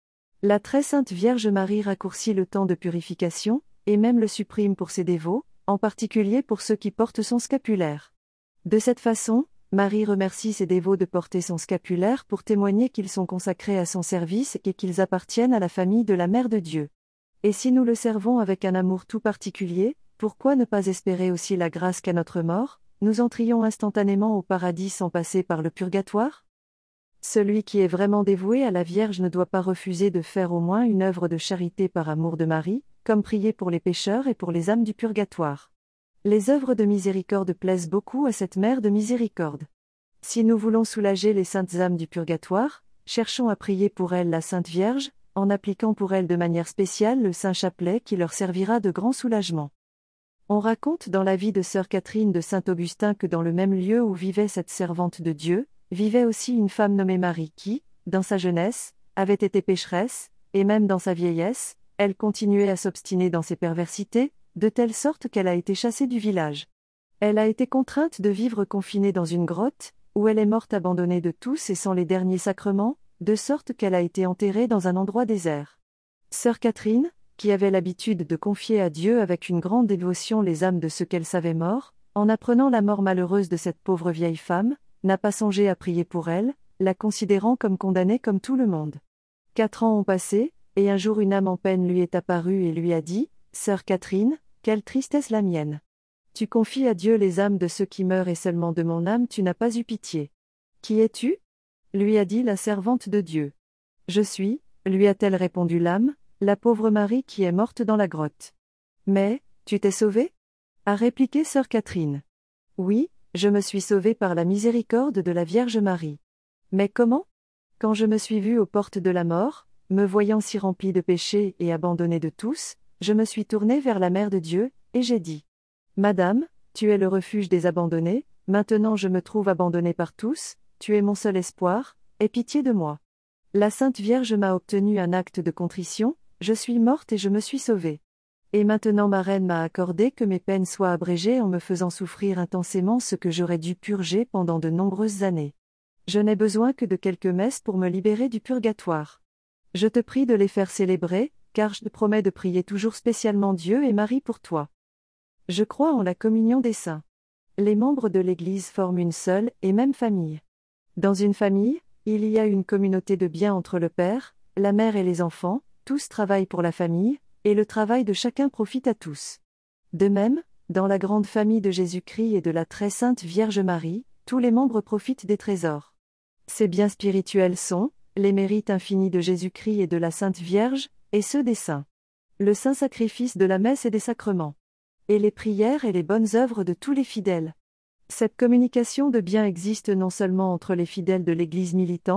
La très sainte Vierge Marie raccourcit le temps de purification, et même le supprime pour ses dévots, en particulier pour ceux qui portent son scapulaire. De cette façon, Marie remercie ses dévots de porter son scapulaire pour témoigner qu'ils sont consacrés à son service et qu'ils appartiennent à la famille de la Mère de Dieu. Et si nous le servons avec un amour tout particulier, pourquoi ne pas espérer aussi la grâce qu'à notre mort, nous entrions instantanément au paradis sans passer par le purgatoire ? Celui qui est vraiment dévoué à la Vierge ne doit pas refuser de faire au moins une œuvre de charité par amour de Marie, comme prier pour les pécheurs et pour les âmes du purgatoire. Les œuvres de miséricorde plaisent beaucoup à cette Mère de miséricorde. Si nous voulons soulager les saintes âmes du purgatoire, cherchons à prier pour elles la Sainte Vierge, en appliquant pour elles de manière spéciale le Saint Chapelet qui leur servira de grand soulagement. On raconte dans la vie de sœur Catherine de Saint-Augustin que dans le même lieu où vivait cette servante de Dieu, vivait aussi une femme nommée Marie qui, dans sa jeunesse, avait été pécheresse, et même dans sa vieillesse, elle continuait à s'obstiner dans ses perversités, de telle sorte qu'elle a été chassée du village. Elle a été contrainte de vivre confinée dans une grotte, où elle est morte abandonnée de tous et sans les derniers sacrements, de sorte qu'elle a été enterrée dans un endroit désert. Sœur Catherine, qui avait l'habitude de confier à Dieu avec une grande dévotion les âmes de ceux qu'elle savait morts, en apprenant la mort malheureuse de cette pauvre vieille femme, n'a pas songé à prier pour elle, la considérant comme condamnée comme tout le monde. Quatre ans ont passé, et un jour une âme en peine lui est apparue et lui a dit, « Sœur Catherine, quelle tristesse la mienne. Tu confies à Dieu les âmes de ceux qui meurent et seulement de mon âme tu n'as pas eu pitié. Qui es-tu » lui a dit la servante de Dieu. « Je suis, » lui a-t-elle répondu l'âme, « la pauvre Marie qui est morte dans la grotte. »« Mais, tu t'es sauvée » a répliqué sœur Catherine. « Oui, je me suis sauvée par la miséricorde de la Vierge Marie. Mais comment ? Quand je me suis vue aux portes de la mort, me voyant si remplie de péchés et abandonnée de tous, je me suis tournée vers la Mère de Dieu, et j'ai dit : « Madame, tu es le refuge des abandonnés, maintenant je me trouve abandonnée par tous, tu es mon seul espoir, aie pitié de moi. » La Sainte Vierge m'a obtenu un acte de contrition, je suis morte et je me suis sauvée. Et maintenant ma reine m'a accordé que mes peines soient abrégées en me faisant souffrir intensément ce que j'aurais dû purger pendant de nombreuses années. Je n'ai besoin que de quelques messes pour me libérer du purgatoire. Je te prie de les faire célébrer, car je te promets de prier toujours spécialement Dieu et Marie pour toi. Je crois en la communion des saints. Les membres de l'Église forment une seule et même famille. Dans une famille, il y a une communauté de bien entre le père, la mère et les enfants, tous travaillent pour la famille, et le travail de chacun profite à tous. De même, dans la grande famille de Jésus-Christ et de la très sainte Vierge Marie, tous les membres profitent des trésors. Ces biens spirituels sont, les mérites infinis de Jésus-Christ et de la Sainte Vierge, et ceux des saints. Le saint sacrifice de la messe et des sacrements. Et les prières et les bonnes œuvres de tous les fidèles. Cette communication de biens existe non seulement entre les fidèles de l'Église militante,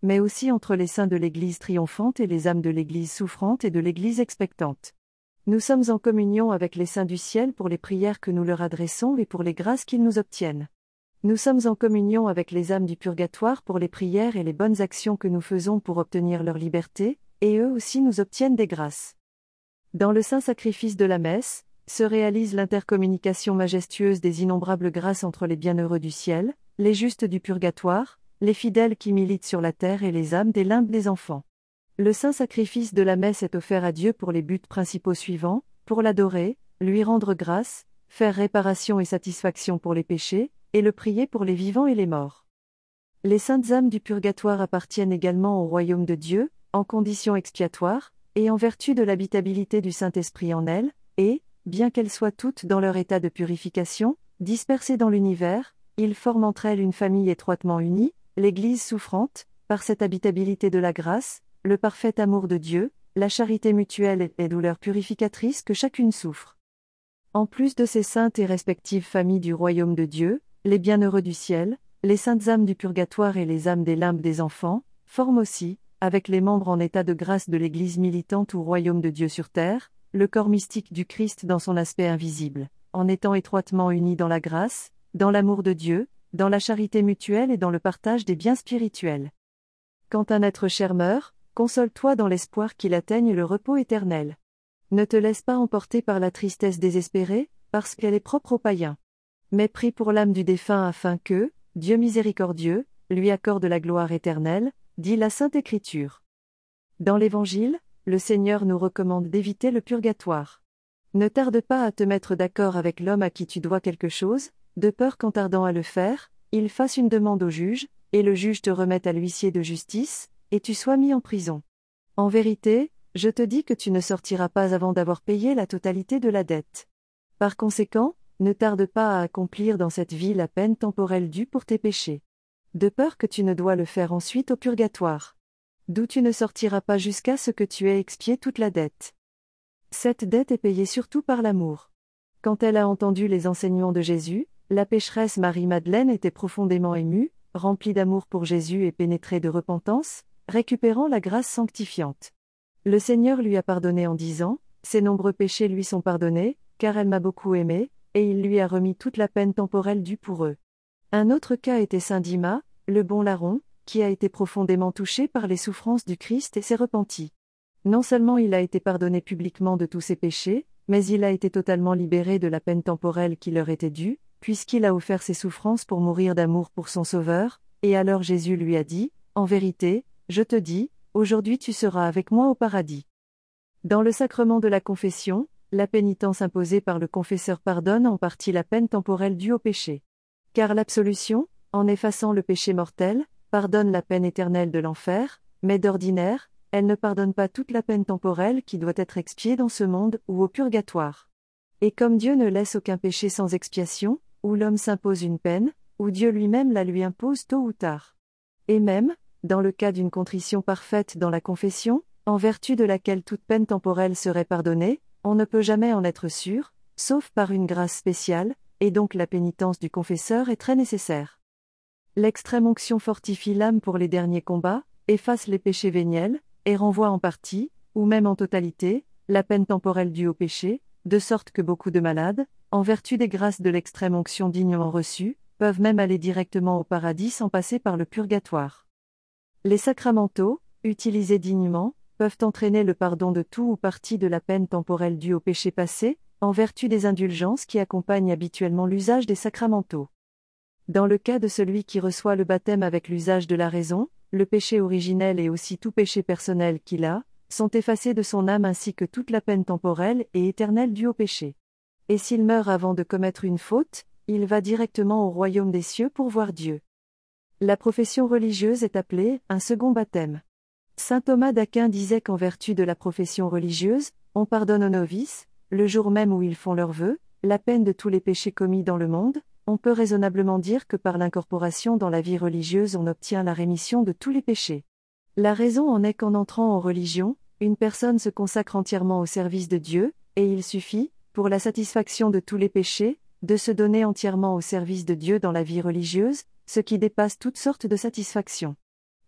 mais aussi entre les saints de l'Église triomphante et les âmes de l'Église souffrante et de l'Église expectante. Nous sommes en communion avec les saints du ciel pour les prières que nous leur adressons et pour les grâces qu'ils nous obtiennent. Nous sommes en communion avec les âmes du purgatoire pour les prières et les bonnes actions que nous faisons pour obtenir leur liberté, et eux aussi nous obtiennent des grâces. Dans le saint sacrifice de la messe, se réalise l'intercommunication majestueuse des innombrables grâces entre les bienheureux du ciel, les justes du purgatoire, les fidèles qui militent sur la terre et les âmes des limbes des enfants. Le saint sacrifice de la messe est offert à Dieu pour les buts principaux suivants, pour l'adorer, lui rendre grâce, faire réparation et satisfaction pour les péchés, et le prier pour les vivants et les morts. Les saintes âmes du purgatoire appartiennent également au royaume de Dieu, en condition expiatoire, et en vertu de l'habitabilité du Saint-Esprit en elles, et, bien qu'elles soient toutes dans leur état de purification, dispersées dans l'univers, ils forment entre elles une famille étroitement unie, l'Église souffrante, par cette habitabilité de la grâce, le parfait amour de Dieu, la charité mutuelle et les douleurs purificatrices que chacune souffre. En plus de ces saintes et respectives familles du royaume de Dieu, les bienheureux du ciel, les saintes âmes du purgatoire et les âmes des limbes des enfants, forment aussi, avec les membres en état de grâce de l'Église militante ou royaume de Dieu sur terre, le corps mystique du Christ dans son aspect invisible, en étant étroitement unis dans la grâce, dans l'amour de Dieu, dans la charité mutuelle et dans le partage des biens spirituels. Quand un être cher meurt, console-toi dans l'espoir qu'il atteigne le repos éternel. Ne te laisse pas emporter par la tristesse désespérée, parce qu'elle est propre aux païens. Mais prie pour l'âme du défunt afin que, Dieu miséricordieux, lui accorde la gloire éternelle, dit la Sainte Écriture. Dans l'Évangile, le Seigneur nous recommande d'éviter le purgatoire. Ne tarde pas à te mettre d'accord avec l'homme à qui tu dois quelque chose, de peur qu'en tardant à le faire, il fasse une demande au juge, et le juge te remette à l'huissier de justice, et tu sois mis en prison. En vérité, je te dis que tu ne sortiras pas avant d'avoir payé la totalité de la dette. Par conséquent, ne tarde pas à accomplir dans cette vie la peine temporelle due pour tes péchés. De peur que tu ne dois le faire ensuite au purgatoire. D'où tu ne sortiras pas jusqu'à ce que tu aies expié toute la dette. Cette dette est payée surtout par l'amour. Quand elle a entendu les enseignements de Jésus, la pécheresse Marie-Madeleine était profondément émue, remplie d'amour pour Jésus et pénétrée de repentance, récupérant la grâce sanctifiante. Le Seigneur lui a pardonné en disant, « Ses nombreux péchés lui sont pardonnés, car elle m'a beaucoup aimé, et il lui a remis toute la peine temporelle due pour eux. » Un autre cas était saint Dima, le bon larron, qui a été profondément touché par les souffrances du Christ et s'est repenti. Non seulement il a été pardonné publiquement de tous ses péchés, mais il a été totalement libéré de la peine temporelle qui leur était due, puisqu'il a offert ses souffrances pour mourir d'amour pour son Sauveur, et alors Jésus lui a dit, « En vérité, je te dis, aujourd'hui tu seras avec moi au paradis. » Dans le sacrement de la confession, la pénitence imposée par le confesseur pardonne en partie la peine temporelle due au péché. Car l'absolution, en effaçant le péché mortel, pardonne la peine éternelle de l'enfer, mais d'ordinaire, elle ne pardonne pas toute la peine temporelle qui doit être expiée dans ce monde ou au purgatoire. Et comme Dieu ne laisse aucun péché sans expiation, où l'homme s'impose une peine, où Dieu lui-même la lui impose tôt ou tard. Et même, dans le cas d'une contrition parfaite dans la confession, en vertu de laquelle toute peine temporelle serait pardonnée, on ne peut jamais en être sûr, sauf par une grâce spéciale, et donc la pénitence du confesseur est très nécessaire. L'extrême onction fortifie l'âme pour les derniers combats, efface les péchés véniels, et renvoie en partie, ou même en totalité, la peine temporelle due au péché, de sorte que beaucoup de malades, en vertu des grâces de l'extrême onction dignement reçue, peuvent même aller directement au paradis sans passer par le purgatoire. Les sacramentaux, utilisés dignement, peuvent entraîner le pardon de tout ou partie de la peine temporelle due au péché passé, en vertu des indulgences qui accompagnent habituellement l'usage des sacramentaux. Dans le cas de celui qui reçoit le baptême avec l'usage de la raison, le péché originel et aussi tout péché personnel qu'il a, sont effacés de son âme ainsi que toute la peine temporelle et éternelle due au péché. Et s'il meurt avant de commettre une faute, il va directement au royaume des cieux pour voir Dieu. La profession religieuse est appelée un second baptême. Saint Thomas d'Aquin disait qu'en vertu de la profession religieuse, on pardonne aux novices, le jour même où ils font leurs vœux, la peine de tous les péchés commis dans le monde. On peut raisonnablement dire que par l'incorporation dans la vie religieuse on obtient la rémission de tous les péchés. La raison en est qu'en entrant en religion, une personne se consacre entièrement au service de Dieu, et il suffit, pour la satisfaction de tous les péchés, de se donner entièrement au service de Dieu dans la vie religieuse, ce qui dépasse toutes sortes de satisfactions.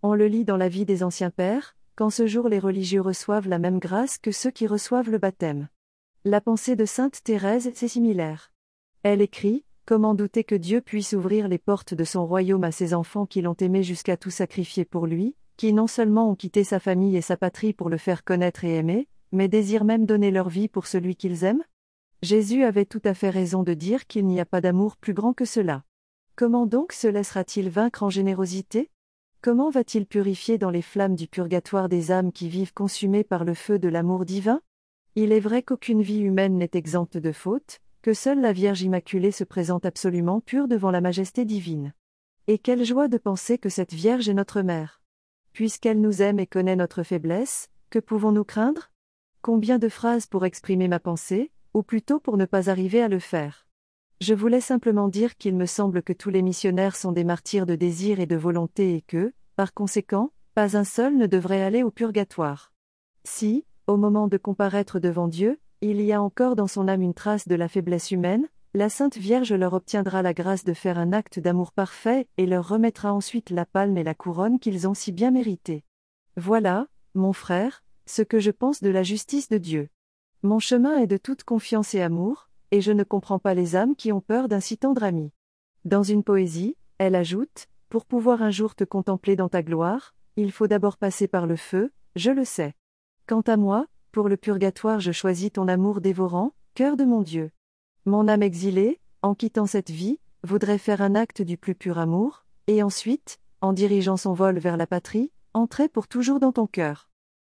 On le lit dans la vie des anciens pères, qu'en ce jour les religieux reçoivent la même grâce que ceux qui reçoivent le baptême. La pensée de sainte Thérèse est similaire. Elle écrit: comment douter que Dieu puisse ouvrir les portes de son royaume à ses enfants qui l'ont aimé jusqu'à tout sacrifier pour lui, qui non seulement ont quitté sa famille et sa patrie pour le faire connaître et aimer, mais désirent même donner leur vie pour celui qu'ils aiment? Jésus avait tout à fait raison de dire qu'il n'y a pas d'amour plus grand que cela. Comment donc se laissera-t-il vaincre en générosité? Comment va-t-il purifier dans les flammes du purgatoire des âmes qui vivent consumées par le feu de l'amour divin? Il est vrai qu'aucune vie humaine n'est exempte de faute, que seule la Vierge Immaculée se présente absolument pure devant la majesté divine. Et quelle joie de penser que cette Vierge est notre mère! Puisqu'elle nous aime et connaît notre faiblesse, que pouvons-nous craindre? Combien de phrases pour exprimer ma pensée, ou plutôt pour ne pas arriver à le faire. Je voulais simplement dire qu'il me semble que tous les missionnaires sont des martyrs de désir et de volonté et que, par conséquent, pas un seul ne devrait aller au purgatoire. Si, au moment de comparaître devant Dieu, il y a encore dans son âme une trace de la faiblesse humaine, la Sainte Vierge leur obtiendra la grâce de faire un acte d'amour parfait et leur remettra ensuite la palme et la couronne qu'ils ont si bien méritées. Voilà, mon frère, ce que je pense de la justice de Dieu. Mon chemin est de toute confiance et amour, et je ne comprends pas les âmes qui ont peur d'un si tendre ami. Dans une poésie, elle ajoute: pour pouvoir un jour te contempler dans ta gloire, il faut d'abord passer par le feu, je le sais. Quant à moi, pour le purgatoire je choisis ton amour dévorant, cœur de mon Dieu. Mon âme exilée, en quittant cette vie, voudrait faire un acte du plus pur amour, et ensuite, en dirigeant son vol vers la patrie, entrer pour toujours dans ton cœur.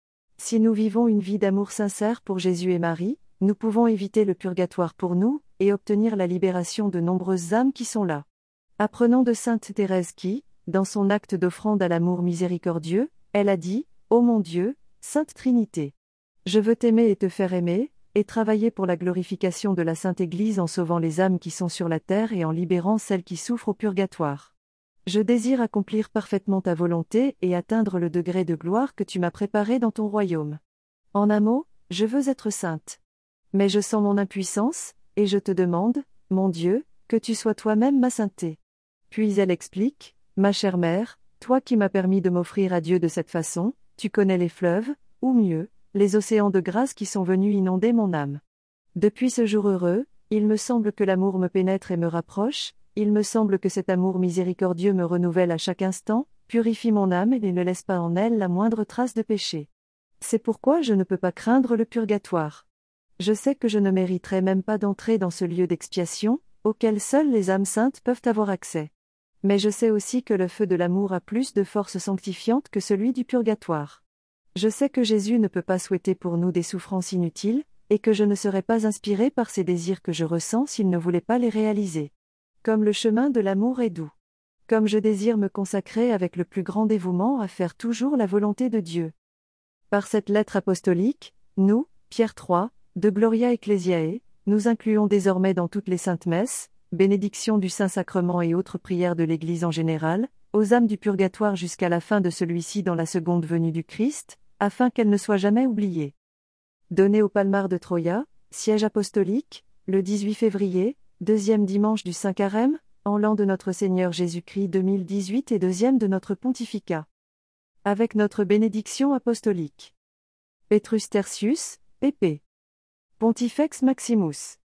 Si nous vivons une vie d'amour sincère pour Jésus et Marie, nous pouvons éviter le purgatoire pour nous, et obtenir la libération de nombreuses âmes qui sont là. Apprenons de sainte Thérèse qui, dans son acte d'offrande à l'amour miséricordieux, elle a dit: ô mon Dieu, Sainte Trinité, je veux t'aimer et te faire aimer, et travailler pour la glorification de la Sainte Église en sauvant les âmes qui sont sur la terre et en libérant celles qui souffrent au purgatoire. Je désire accomplir parfaitement ta volonté et atteindre le degré de gloire que tu m'as préparé dans ton royaume. En un mot, je veux être sainte. Mais je sens mon impuissance, et je te demande, mon Dieu, que tu sois toi-même ma sainteté. Puis elle explique: ma chère mère, toi qui m'as permis de m'offrir à Dieu de cette façon, tu connais les fleuves, ou mieux, les océans de grâce qui sont venus inonder mon âme. Depuis ce jour heureux, il me semble que l'amour me pénètre et me rapproche, il me semble que cet amour miséricordieux me renouvelle à chaque instant, purifie mon âme et ne laisse pas en elle la moindre trace de péché. C'est pourquoi je ne peux pas craindre le purgatoire. Je sais que je ne mériterais même pas d'entrer dans ce lieu d'expiation, auquel seules les âmes saintes peuvent avoir accès. Mais je sais aussi que le feu de l'amour a plus de force sanctifiante que celui du purgatoire. Je sais que Jésus ne peut pas souhaiter pour nous des souffrances inutiles, et que je ne serais pas inspiré par ces désirs que je ressens s'il ne voulait pas les réaliser. Comme le chemin de l'amour est doux. Comme je désire me consacrer avec le plus grand dévouement à faire toujours la volonté de Dieu. Par cette lettre apostolique, nous, Pierre trois, de Gloria Ecclesiae, nous incluons désormais dans toutes les saintes messes, bénédictions du Saint-Sacrement et autres prières de l'Église en général, aux âmes du purgatoire jusqu'à la fin de celui-ci dans la seconde venue du Christ, afin qu'elles ne soient jamais oubliées. Donné au Palmar de Troia, siège apostolique, le dix-huit février, deuxième dimanche du Saint Carême, en l'an de notre Seigneur Jésus-Christ deux mille dix-huit et deuxième de notre pontificat. Avec notre bénédiction apostolique. Petrus Tertius, P P. Pontifex Maximus.